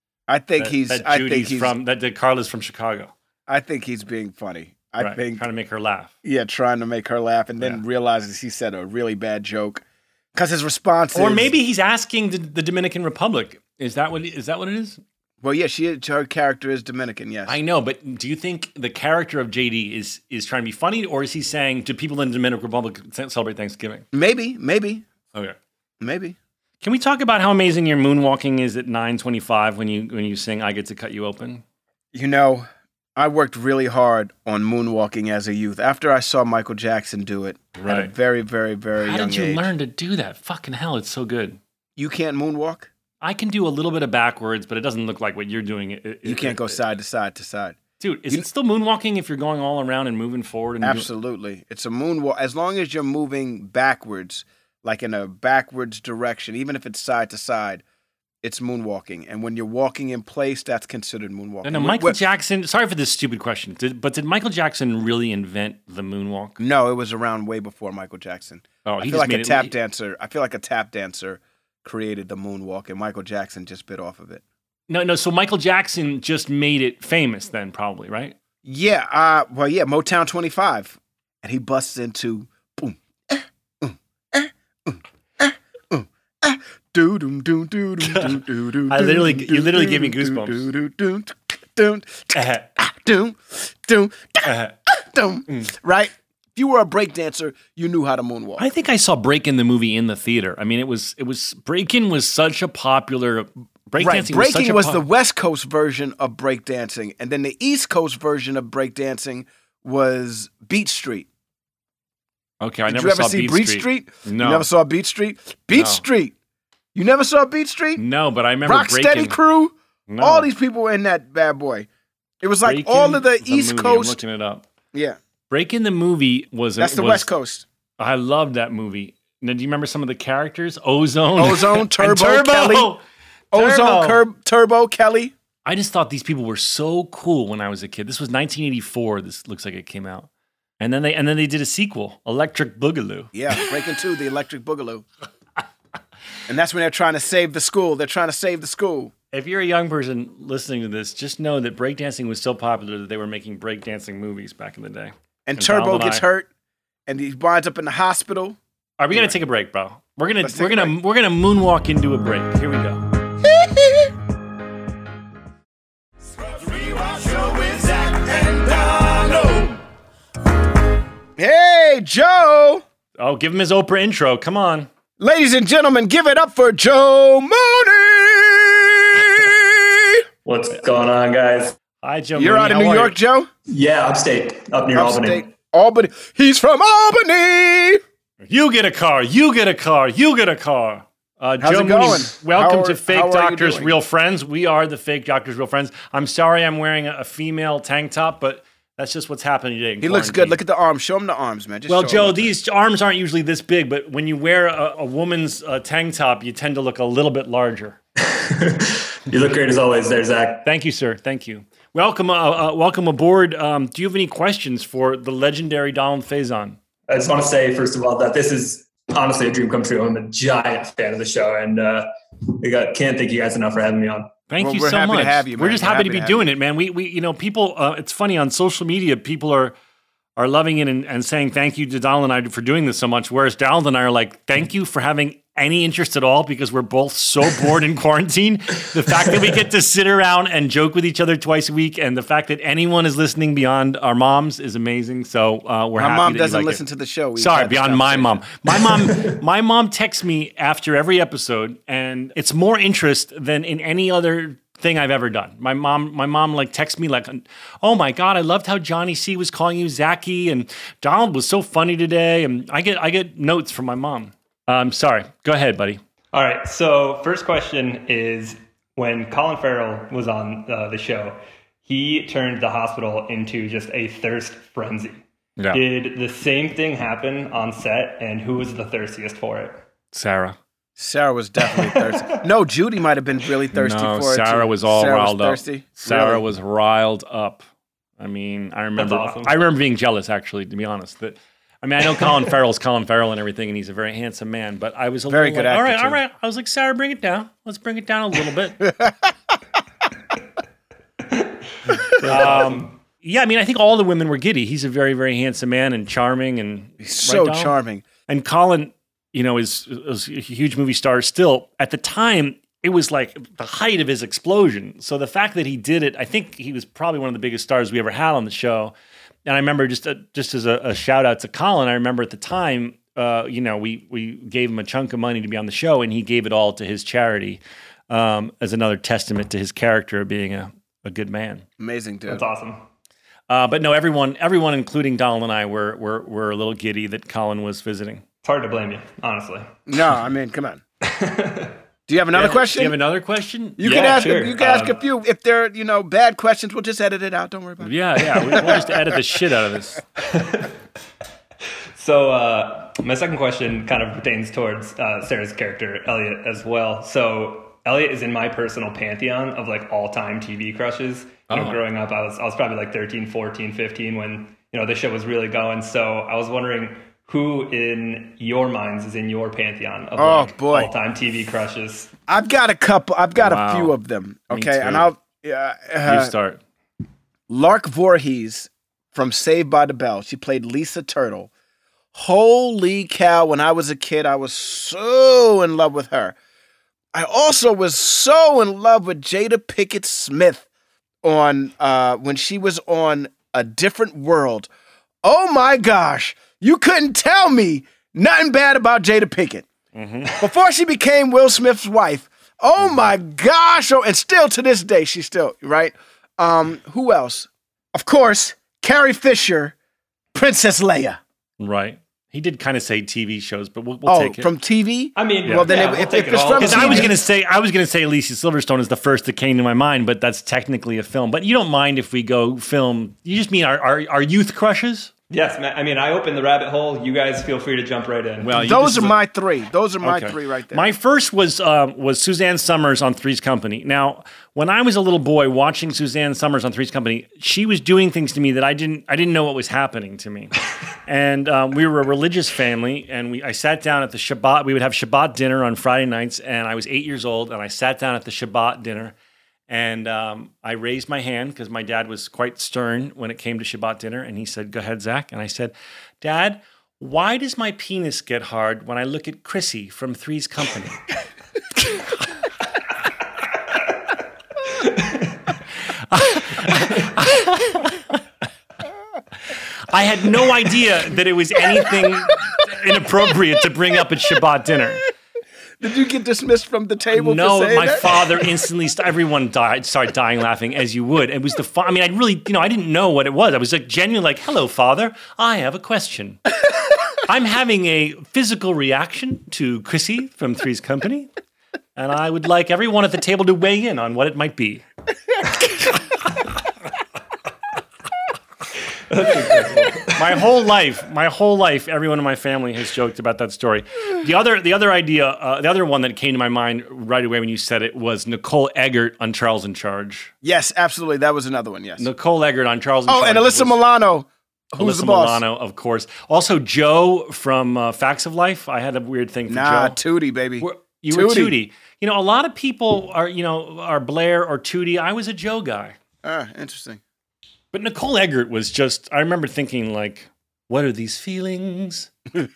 I think that, he's that I Judy's think he's from that, that Carla's from Chicago? I think he's being funny. I Right, think trying to make her laugh. yeah, trying to make her laugh and then Yeah. realizes he said a really bad joke. Cuz his response Or is maybe he's asking the, the Dominican Republic. Is that what is that what it is? well, yeah, she is, her character is Dominican, yes. I know, but do you think the character of J D is is trying to be funny, or is he saying, "Do people in the Dominican Republic celebrate Thanksgiving?" maybe, maybe, Okay. maybe. Can we talk about how amazing your moonwalking is at nine twenty-five when you when you sing "I Get to Cut You Open"? You know, I worked really hard on moonwalking as a youth. After I saw Michael Jackson do it at a Right. very, very, very How young did you age. learn to do that? Fucking hell, it's so good. You can't moonwalk? I can do a little bit of backwards, but it doesn't look like what you're doing. It, it- You can't go it- side to side to side. Dude, is You- it still moonwalking if you're going all around and moving forward? And doing- Absolutely. It's a moonwalk. As long as you're moving backwards, like in a backwards direction, even if it's side to side, it's moonwalking. And when you're walking in place, that's considered moonwalking. And uh, Wh- Michael wh- Jackson, sorry for this stupid question, did, but did Michael Jackson really invent the moonwalk? No, it was around way before Michael Jackson. Oh, I he feel just like a made it- tap he- dancer. I feel like a tap dancer created the moonwalk, and Michael Jackson just bit off of it. No, no. So Michael Jackson just made it famous, then probably, right? Yeah, uh, well, yeah, Motown twenty-five, and he busts into boom, eh, um, eh, um, eh, um, eh, doo doo doo doo doo doo doo. I literally- you literally gave me goosebumps. Doo doo doo doo Uh-huh. doo doo Uh-huh. doo. Right? If you were a breakdancer, you knew how to moonwalk. I think I saw Breakin' the movie in the theater. I mean, it was it was Breakin' was such a popular breakdancing. Right, was, such breaking a was pop- the West Coast version of breakdancing, and then the East Coast version of breakdancing was Beat Street. Okay, I Did never you ever saw see Beat Beat Street. Street? No. You never saw Beat Street? Beat No. Street. You never saw Beat Street? No, but I remember Rocksteady Breakin'. Crew? No. All these people were in that bad boy. It was like Breakin' all of the the East movie. I'm Coast. looking it up. Yeah, Breakin' the movie was that's the was- West Coast. I loved that movie. Now, do you remember some of the characters? Ozone, Ozone, And Turbo, Turbo, Kelly. Ozone, Turbo. Curb, Turbo, Kelly. I just thought these people were so cool when I was a kid. This was nineteen eighty-four. This looks like it came out, and then they and then they did a sequel, Electric Boogaloo. Yeah, Breaking Two, the Electric Boogaloo. And that's when they're trying to save the school. They're trying to save the school. If you're a young person listening to this, just know that breakdancing was so popular that they were making breakdancing movies back in the day. And, And Turbo Donald and gets I- hurt, and he winds up in the hospital. Are we gonna take a break, bro? We're gonna Let's take we're a gonna break. we're gonna moonwalk into a break. Here we go. Rewatch show with Zach and Donald. Hey, Joe! Oh, give him his Oprah intro. Come on. Ladies and gentlemen, give it up for Joe Mooney! What's going on, guys? Hi, Joe. You're Mooney. out of How New are York, you? Joe? Yeah, upstate, up near Upstate. Albany. Albany. He's from Albany! You get a car. You get a car. You get a car. Uh, How's Joe it Mooney, going? welcome How are- to Fake how are you Doctors, doing? Real Friends. We are the Fake Doctors, Real Friends. I'm sorry I'm wearing a, a female tank top, but That's just what's happening today. in He looks good. quarantine. Look at the arms. Show him the arms, man. Just Well, show Joe, him the- these arms aren't usually this big, but when you wear a, a woman's uh, tank top, you tend to look a little bit larger. You look great as always there, Zach. Thank you, sir. Thank you. Welcome, uh, uh, welcome aboard. Um, do you have any questions for the legendary Donald Faison? I just want to say, first of all, that this is honestly a dream come true. I'm a giant fan of the show, and uh, I got, can't thank you guys enough for having me on. Thank Well, you we're so happy to much. have you, We're man. just We're happy, happy to to be have doing you. it, man. We, we, you know, people. Uh, it's funny on social media. People are are loving it and, and saying thank you to Donald and I for doing this so much. Whereas Donald and I are like, thank you for having any interest at all because we're both so bored in quarantine. The fact that we get to sit around and joke with each other twice a week, and the fact that anyone is listening beyond our moms is amazing. So uh, we're My happy mom that doesn't you like listen it. to the show. We've Sorry, had this beyond my mom. conversation. My mom, my mom texts me after every episode, and it's more interest than in any other thing I've ever done. My mom, my mom like texts me like, "Oh my God, I loved how Johnny C was calling you Zachy, and Donald was so funny today." And I get, I get notes from my mom. Um, sorry, go ahead, buddy. All right. So first question is, when Colin Farrell was on uh, the show, he turned the hospital into just a thirst frenzy. Yeah. Did the same thing happen on set, and who was the thirstiest for it? Sarah. Sarah was definitely thirsty. No, Judy might have been really thirsty no, for it. Sarah too. was all Sarah riled was up. thirsty? Sarah Really? was riled up. I mean, I remember. That's awesome. I remember being jealous, actually, to be honest. That I mean, I know Colin Farrell's Colin Farrell and everything, and he's a very handsome man. But I was a Very little good like, all actor, right, all too. right. I was like, Sarah, bring it down. Let's bring it down a little bit. um, yeah, I mean, I think all the women were giddy. He's a very, very handsome man and charming, and He's so Donald? charming. And Colin, you know, is, is a huge movie star still. At the time, it was like the height of his explosion. So the fact that he did it, I think he was probably one of the biggest stars we ever had on the show. And I remember just uh, just as a, a shout out to Colin, I remember at the time, uh, you know, we we gave him a chunk of money to be on the show, and he gave it all to his charity um, as another testament to his character of being a, a good man. Amazing, dude. That's awesome. Uh, but no, everyone, everyone, including Donald and I, were were were a little giddy that Colin was visiting. It's hard to blame you, honestly. No, I mean, come on. Do you have another question? Do you have another question? You Yeah, can ask. sure. You can ask Um, a few. If they're you know bad questions, we'll just edit it out. Don't worry about it. Yeah, yeah. We, we'll just edit the shit out of this. So uh, my second question kind of pertains towards uh, Sarah's character, Elliot, as well. So Elliot is in my personal pantheon of like all-time T V crushes. You know, Oh. growing up, I was I was probably like thirteen, fourteen, fifteen when, you know, this show was really going. So I was wondering who in your minds is in your pantheon of Oh, like boy. all-time T V crushes. I've got a couple. I've got Wow. a few of them. Me Okay, and too. I'll. Yeah, You uh, start. Lark Voorhees from Saved by the Bell. She played Lisa Turtle. Holy cow! When I was a kid, I was so in love with her. I also was so in love with Jada Pinkett Smith on uh, when she was on A Different World. Oh my gosh! You couldn't tell me nothing bad about Jada Pinkett before she became Will Smith's wife. Oh my gosh! Oh, and still to this day, she's still right. Um, who else? Of course, Carrie Fisher, Princess Leia. Right. He did kind of say T V shows, but we'll, we'll Oh, take it. from T V? I mean, Well, then yeah, if- we'll if- take if it it's all. from Because T V I was gonna say I was gonna say Alicia Silverstone is the first that came to my mind, but that's technically a film. But you don't mind if we go film? You just mean our our, our youth crushes? Yes, man. I mean, I opened the rabbit hole. You guys feel free to jump right in. Well, you- Those this are is a- my three. Those are my Okay. three right there. My first was um, was Suzanne Summers on Three's Company. Now, when I was a little boy watching Suzanne Summers on Three's Company, she was doing things to me that I didn't I didn't know what was happening to me. And um, we were a religious family, and we I sat down at the Shabbat. We would have Shabbat dinner on Friday nights, and I was eight years old, and I sat down at the Shabbat dinner, and um, I raised my hand because my dad was quite stern when it came to Shabbat dinner, and he said, "Go ahead, Zach." And I said, "Dad, why does my penis get hard when I look at Chrissy from Three's Company?" I had no idea that it was anything inappropriate to bring up at Shabbat dinner. Did you get dismissed from the table? No, for saying my that? father instantly, st- everyone died, started dying laughing, as you would. It was the, fa- I mean, I really, you know, I didn't know what it was. I was like genuinely like, "Hello, father, I have a question. I'm having a physical reaction to Chrissy from Three's Company, and I would like everyone at the table to weigh in on what it might be." My whole life, my whole life, everyone in my family has joked about that story. The other, the other idea, uh, the other one that came to my mind right away when you said it was Nicole Eggert on Charles in Charge. Yes, absolutely. That was another one. Yes. Nicole Eggert on Charles in oh, Charge. and Alyssa was- Milano. Who's Alyssa the boss? Milano, of course. Also, Joe from uh, Facts of Life. I had a weird thing for Nah, Joe. Tootie, baby. We're- You were Tootie. You know, a lot of people are, you know, are Blair or Tootie. I was a Joe guy. Ah, interesting. But Nicole Eggert was just, I remember thinking, like, what are these feelings?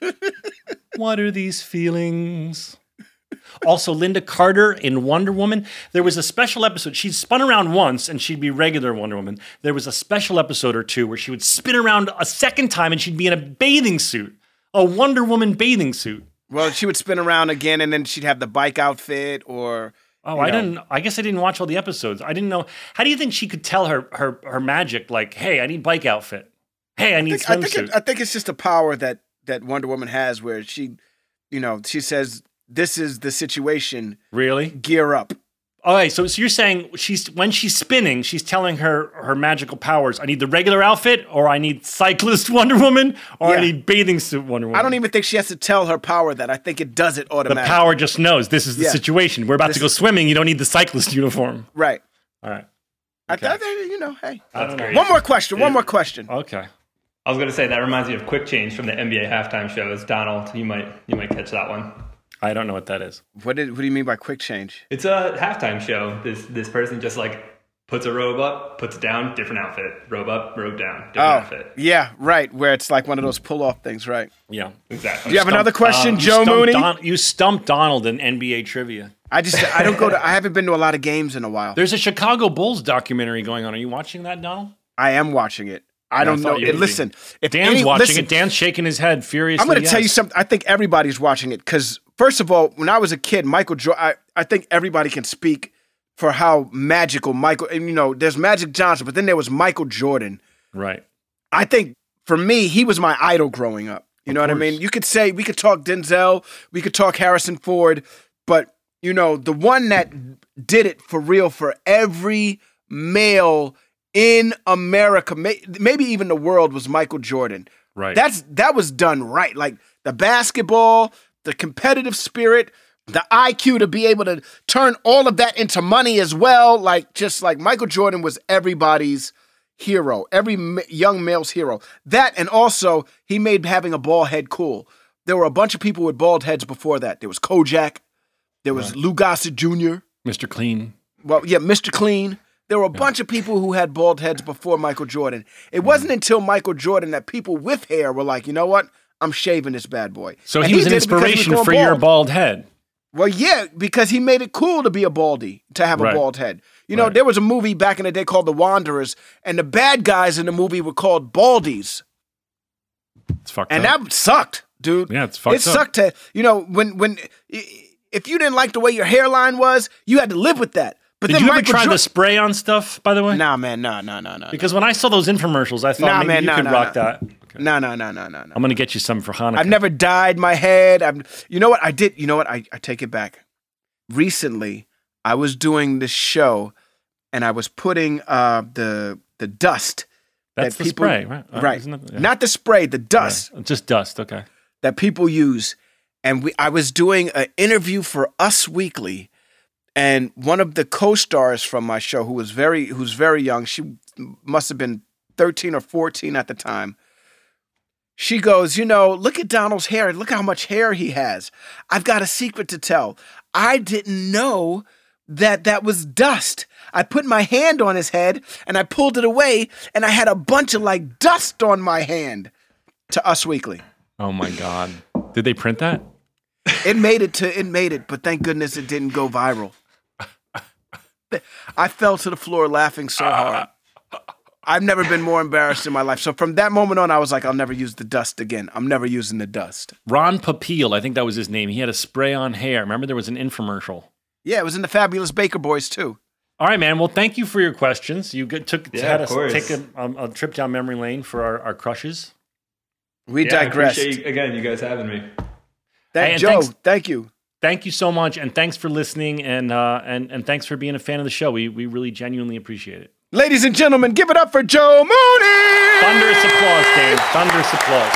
What are these feelings? Also, Linda Carter in Wonder Woman. There was a special episode. She'd spun around once and she'd be regular Wonder Woman. There was a special episode or two where she would spin around a second time and she'd be in a bathing suit, a Wonder Woman bathing suit. Well, she would spin around again, and then she'd have the bike outfit, or Oh, you I know. didn't. I guess I didn't watch all the episodes. I didn't know. How do you think she could tell her her her magic? Like, hey, I need bike outfit. Hey, I need I think, I think, swimsuit. it, I think it's just a power that that Wonder Woman has, where she, you know, she says, "This is the situation. Really? Gear up." All right. So, so you're saying she's when she's spinning, she's telling her her magical powers. I need the regular outfit, or I need cyclist Wonder Woman, or I Yeah. need bathing suit Wonder Woman. I don't even think she has to tell her power that. I think it does it The automatically. power just knows this is the Yeah. situation. We're about This to go is- swimming. You don't need the cyclist uniform. Right. All right. I Okay. thought, you know, hey. That's great. One more question. One more question. Okay. I was going to say that reminds me of Quick Change from the N B A halftime shows. Donald, you might you might catch that one. I don't know what that is. What did? What do you mean by quick change? It's a halftime show. This this person just like puts a robe up, puts it down, different outfit. Robe up, robe down, different Oh, outfit. yeah, right. Where it's like one of those pull-off things, right? Yeah. Exactly. Do you have another question, You Joe stumped Mooney? Don- you stumped Donald in N B A trivia. I just, I don't go to. I haven't been to a lot of games in a while. There's a Chicago Bulls documentary going on. Are you watching that, Donald? I am watching it. I I don't thought know. you It, would be. listen, if Dan's any, watching listen, it. Dan's shaking his head furiously. I'm going to tell you yes. something. I think everybody's watching it because, first of all, when I was a kid, Michael Jordan, I, I think everybody can speak for how magical Michael, and you know, there's Magic Johnson, but then there was Michael Jordan. Right. I think for me, he was my idol growing up. You Of know what I course. mean? You could say, we could talk Denzel, we could talk Harrison Ford, but, you know, the one that did it for real for every male in America, may, maybe even the world, was Michael Jordan. Right. That's that was done right. Like the basketball, the competitive spirit, the I Q to be able to turn all of that into money as well. Like just like Michael Jordan was everybody's hero, every ma- young male's hero. That, and also he made having a bald head cool. There were a bunch of people with bald heads before that. There was Kojak. There was Lou Gossett Junior Mister Clean. Well, yeah, Mister Clean. There were a bunch of people who had bald heads before Michael Jordan. It wasn't until Michael Jordan that people with hair were like, you know what? I'm shaving this bad boy. So And he was an did it because he was inspiration going for your bald. bald head. Well, yeah, because he made it cool to be a baldy, to have a Right. bald head. You know, Right. there was a movie back in the day called The Wanderers, and the bad guys in the movie were called baldies. It's fucked And up. that sucked, dude. Yeah, it's fucked It up. sucked to, you know, when, when, if you didn't like the way your hairline was, you had to live with that. But Did then you ever Michael try Jor- the spray on stuff, by the way? Nah, man, nah, nah, nah, nah. Because when I saw those infomercials, I thought Nah, maybe man, you nah, could nah, rock nah. that. Okay. No, no, no, no, no, no. I'm going to get you some for Hanukkah. I've never dyed my head. I've, you know what? I did. You know what? I, I take it back. Recently, I was doing this show, and I was putting uh, the the dust. That's that the people- spray, right? Uh, Right. isn't it? Yeah. Not the spray, the dust Yeah. Just dust, okay. that people use. And we, I was doing an interview for Us Weekly, and one of the co-stars from my show, who was very, who's very young, she must have been thirteen or fourteen at the time. She goes, you know, look at Donald's hair. Look how much hair he has. I've got a secret to tell. I didn't know that that was dust. I put my hand on his head and I pulled it away, and I had a bunch of like dust on my hand. To Us Weekly. Oh, my God. Did they print that? It made it to, it made it, but thank goodness it didn't go viral. I fell to the floor laughing so hard. I've never been more embarrassed in my life. So from that moment on, I was like, I'll never use the dust again. I'm never using the dust. Ron Popeil, I think that was his name. He had a spray on hair. Remember there was an infomercial. Yeah, it was in the Fabulous Baker Boys too. All right, man. Well, thank you for your questions. You good, took Yeah, had of us course. take a, um, a trip down memory lane for our, our crushes. We Yeah, I digressed. appreciate, again, you guys having me. Thank Hey, and Joe. thanks- Thank you. Thank you so much, and thanks for listening, and uh, and and thanks for being a fan of the show. We we really genuinely appreciate it. Ladies and gentlemen, give it up for Joe Mooney! Thunderous applause, Dave. Thunderous applause.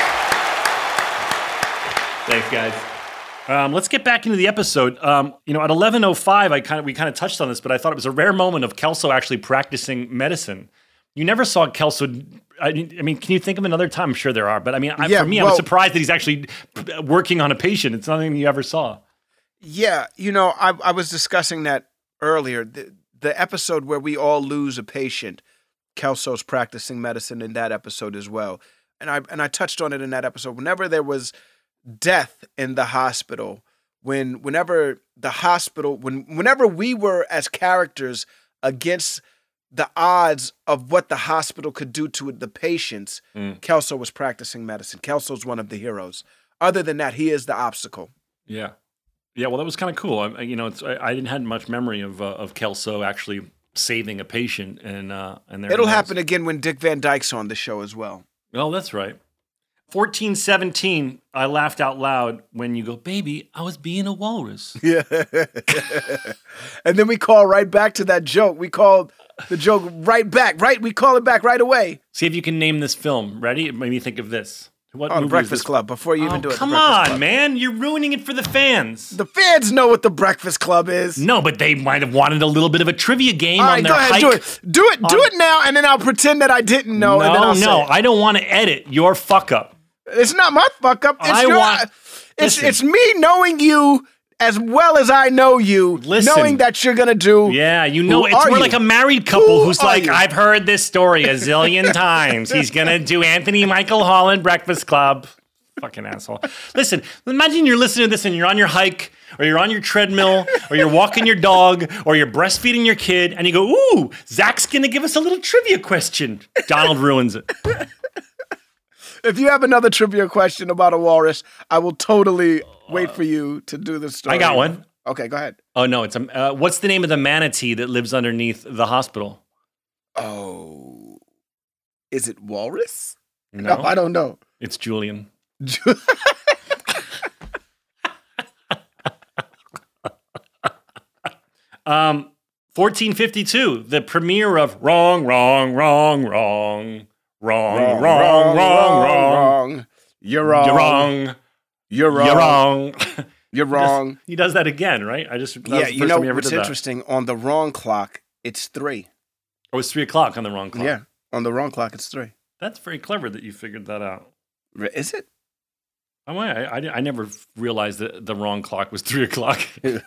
Thanks, guys. Um, let's get back into the episode. Um, you know, at eleven oh five, I kind of we kind of touched on this, but I thought it was a rare moment of Kelso actually practicing medicine. You never saw Kelso. I, I mean, can you think of another time? I'm sure there are, but I mean, I, Yeah, for me, I well- was surprised that he's actually working on a patient. It's nothing you ever saw. Yeah, you know, I, I was discussing that earlier. The, the episode where we all lose a patient, Kelso's practicing medicine in that episode as well. And I and I touched on it in that episode. Whenever there was death in the hospital, when whenever the hospital, when whenever we were as characters against the odds of what the hospital could do to the patients, Mm. Kelso was practicing medicine. Kelso's one of the heroes. Other than that, he is the obstacle. Yeah. Yeah, well, that was kind of cool. I, you know, it's, I, I didn't have much memory of uh, of Kelso actually saving a patient, and uh, and there It'll it was. happen again when Dick Van Dyke's on the show as well. Oh, that's right. fourteen seventeen, I laughed out loud when you go, baby, I was being a walrus. Yeah. And then we call right back to that joke. We called the joke right back, right? We call it back right away. See if you can name this film. Ready? It made me think of this. What Oh, movie The is Breakfast this? Club. Before you even Oh, do it, The come Breakfast on, Club. man. You're ruining it for the fans. The fans know what The Breakfast Club is. No, but they might have wanted a little bit of a trivia game All on right, their go ahead, hike. do it. Do it, do on- it now, and then I'll pretend that I didn't know. No, and then I'll no, say it. I don't want to edit your fuck up. It's not my fuck up. It's I your, want- It's Listen. it's me knowing you as well as I know you, Listen. knowing that you're gonna do. Yeah, you know, Who it's are more you? like a married couple Who who's are like, you? I've heard this story a zillion times. He's going to do Anthony Michael Hall and Breakfast Club. Fucking asshole. Listen, imagine you're listening to this and you're on your hike, or you're on your treadmill, or you're walking your dog, or you're breastfeeding your kid, and you go, ooh, Zach's going to give us a little trivia question. Donald ruins it. If you have another trivia question about a walrus, I will totally wait for you to do the story. I got one. Okay, go ahead. Oh, no, it's a, uh, what's the name of the manatee that lives underneath the hospital? Oh, is it walrus? No, I don't know. it's Julian. Um, fourteen fifty-two, the premiere of Wrong, Wrong, Wrong, Wrong, Wrong, Wrong, Wrong, Wrong, wrong. You're wrong. You're wrong. You're wrong. You're wrong. You're wrong. He does that again, right? I just that was Yeah, the you first know time he ever what's did that. interesting? On the wrong clock, it's three. Oh, it's three o'clock on the wrong clock. Yeah, on the wrong clock, it's three. That's very clever that you figured that out. Re- Is it? Oh, I, I, I never realized that the wrong clock was three o'clock.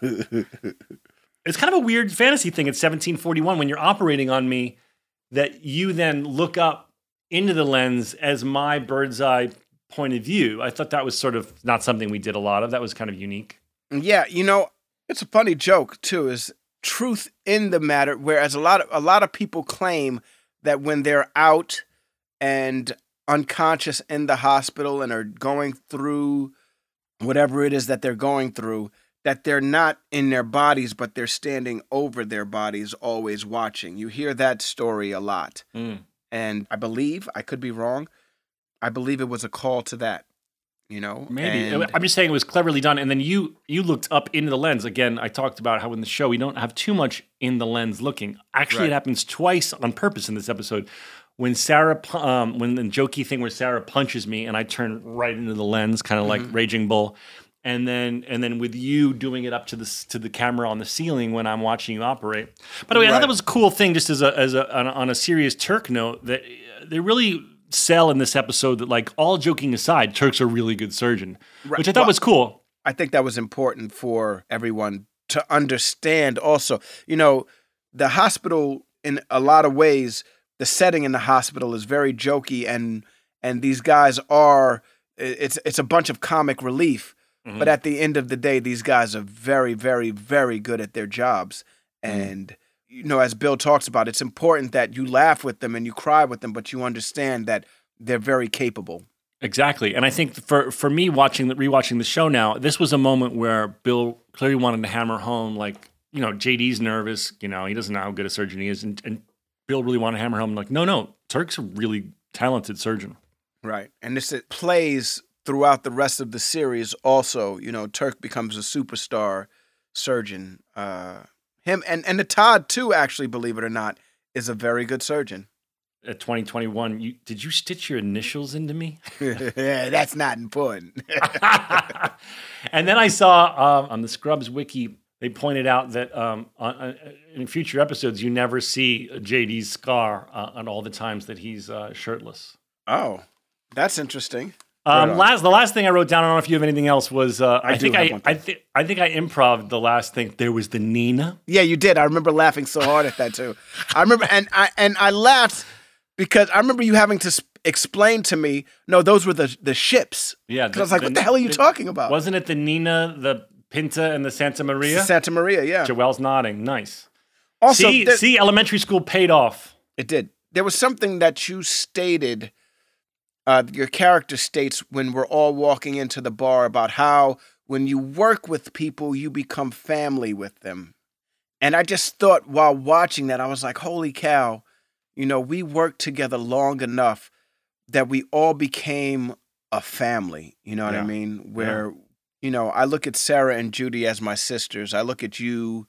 It's kind of a weird fantasy thing at seventeen forty-one when you're operating on me that you then look up into the lens as my bird's eye point of view. I thought that was sort of not something we did a lot of. That was kind of unique. Yeah, you know, it's a funny joke too. Is truth in the matter? Whereas a lot of a lot of people claim that when they're out and unconscious in the hospital and are going through whatever it is that they're going through, that they're not in their bodies, but they're standing over their bodies, always watching. You hear that story a lot. Mm. And I believe, I could be wrong, I believe it was a call to that, you know? Maybe. And- I'm just saying it was cleverly done. And then you you looked up into the lens. Again, I talked about how in the show we don't have too much in the lens looking. Actually, Right. it happens twice on purpose in this episode. When Sarah, pu- um, when the jokey thing where Sarah punches me and I turn right into the lens, kind of like Mm-hmm. Raging Bull. And then, and then with you doing it up to the s- to the camera on the ceiling when I'm watching you operate. By the way, I thought Right. that was a cool thing. Just as a as a on a, on a serious Turk note, that uh, they really sell in this episode that, like, all joking aside, Turk's a really good surgeon, Right. which I thought Well, was cool. I think that was important for everyone to understand also. You know, the hospital, in a lot of ways, the setting in the hospital is very jokey, and and these guys are, it's it's a bunch of comic relief. Mm-hmm. But at the end of the day, these guys are very, very, very good at their jobs. And, you know, as Bill talks about, it's important that you laugh with them and you cry with them, but you understand that they're very capable. Exactly. And I think for for me watching the rewatching the show now, this was a moment where Bill clearly wanted to hammer home, like, you know, J D's nervous, you know, he doesn't know how good a surgeon he is. And, and Bill really wanted to hammer home, like, no, no, Turk's a really talented surgeon. Right. And this it plays throughout the rest of the series also. You know, Turk becomes a superstar surgeon. Uh, him and, and the Todd, too, actually, believe it or not, is a very good surgeon. At twenty twenty-one, you, did you stitch your initials into me? Yeah, that's not important. And then I saw um, on the Scrubs wiki, they pointed out that um, on, uh, in future episodes, you never see J D's scar uh, on all the times that he's uh, shirtless. Oh, that's interesting. Um, Right on. last, the last thing I wrote down, I don't know if you have anything else, was uh, I, I do think have I, one I, thing. th- I think I improv the last thing. There was the Nina. Yeah, you did. I remember laughing so hard at that too. I remember, and I and I laughed because I remember you having to sp- explain to me. No, those were the the ships. Yeah, Because I was like, what the hell are you talking about? Wasn't it the Nina, the Pinta, and the Santa Maria? Santa Maria, yeah. Joelle's nodding. Nice. Also, see, there- see, elementary school paid off. it did. There was something that you stated. Uh, your character states when we're all walking into the bar about how when you work with people, you become family with them. And I just thought while watching that, I was like, holy cow, you know, we worked together long enough that we all became a family. You know what Yeah. I mean? Where, you know, I look at Sarah and Judy as my sisters. I look at you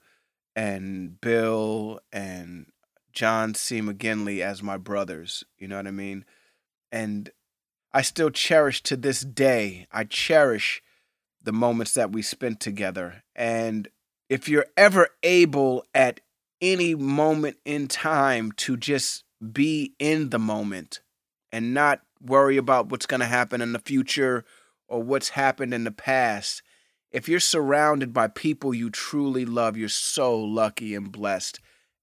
and Bill and John C. McGinley as my brothers. You know what I mean? And I still cherish to this day, I cherish the moments that we spent together. And if you're ever able at any moment in time to just be in the moment and not worry about what's going to happen in the future or what's happened in the past, if you're surrounded by people you truly love, you're so lucky and blessed.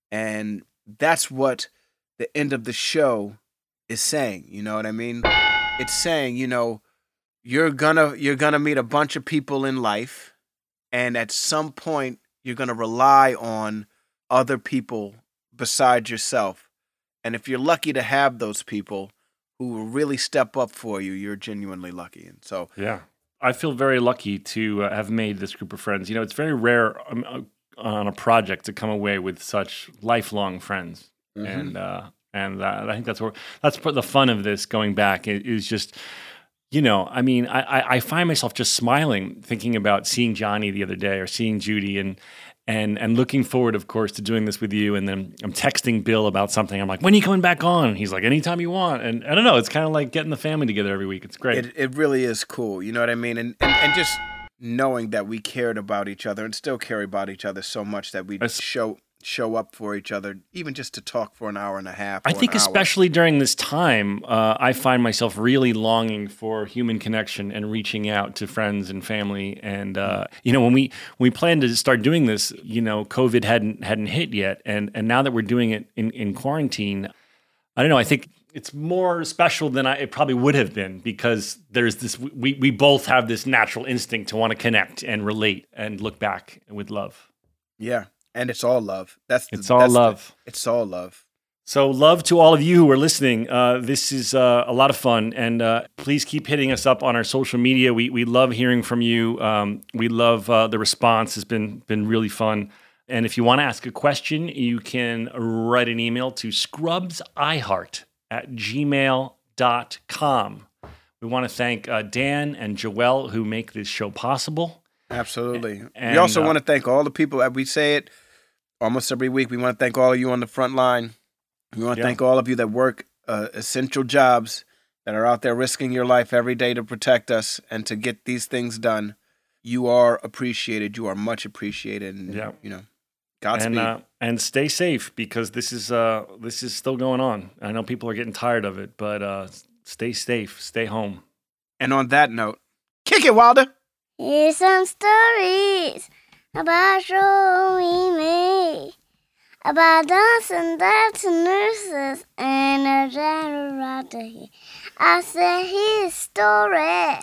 And that's what the end of the show is saying. You know what I mean? It's saying, you know, you're gonna you're gonna meet a bunch of people in life, and at some point you're gonna rely on other people besides yourself. And if you're lucky to have those people who will really step up for you, you're genuinely lucky. And so, Yeah. I feel very lucky to uh, have made this group of friends. You know, it's very rare um, uh, on a project to come away with such lifelong friends. Mhm. And uh, and uh, I think that's where, that's part- the fun of this going back i- is just, you know, I mean, I, I, I find myself just smiling thinking about seeing Johnny the other day or seeing Judy and and and looking forward, of course, to doing this with you. And then I'm texting Bill about something. I'm like, when are you coming back on? He's like, anytime you want. And I don't know, it's kind of like getting the family together every week. It's great. it it really is cool. You know what I mean? And and, and just knowing that we cared about each other and still care about each other so much that we That's- show show up for each other, even just to talk for an hour and a half. I or think an hour. especially during this time, uh, I find myself really longing for human connection and reaching out to friends and family. And uh, you know, when we when we planned to start doing this, you know, COVID hadn't hadn't hit yet, and and now that we're doing it in, in quarantine, I don't know. I think it's more special than I, it probably would have been because there's this. We we both have this natural instinct to want to connect and relate and look back with love. Yeah, and it's all love. That's the, It's all that's the- love. it's all love. So love to all of you who are listening. Uh, this is uh, a lot of fun, and uh, please keep hitting us up on our social media. We we love hearing from you. Um, we love uh, the response. Has been been really fun. And if you want to ask a question, you can write an email to scrubsiheart at gmail dot com. We want to thank uh, Dan and Joelle who make this show possible. Absolutely. And, we also uh, want to thank all the people that we say it almost every week. We want to thank all of you on the front line. We want to Yeah. thank all of you that work uh, essential jobs that are out there risking your life every day to protect us and to get these things done. You are appreciated. You are much appreciated. And, Yeah. you know, Godspeed. And uh, and stay safe because this is uh this is still going on. I know people are getting tired of it, but uh, stay safe, stay home. and on that note, kick it, Wilder. Here's some stories about show we made. About dancing that's nurses and a janitor. I said his story.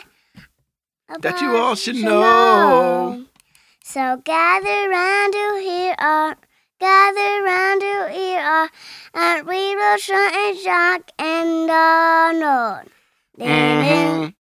That you all should know. So gather round to hear our, gather round to hear our, and we will show and shock and Arnold. Mhm.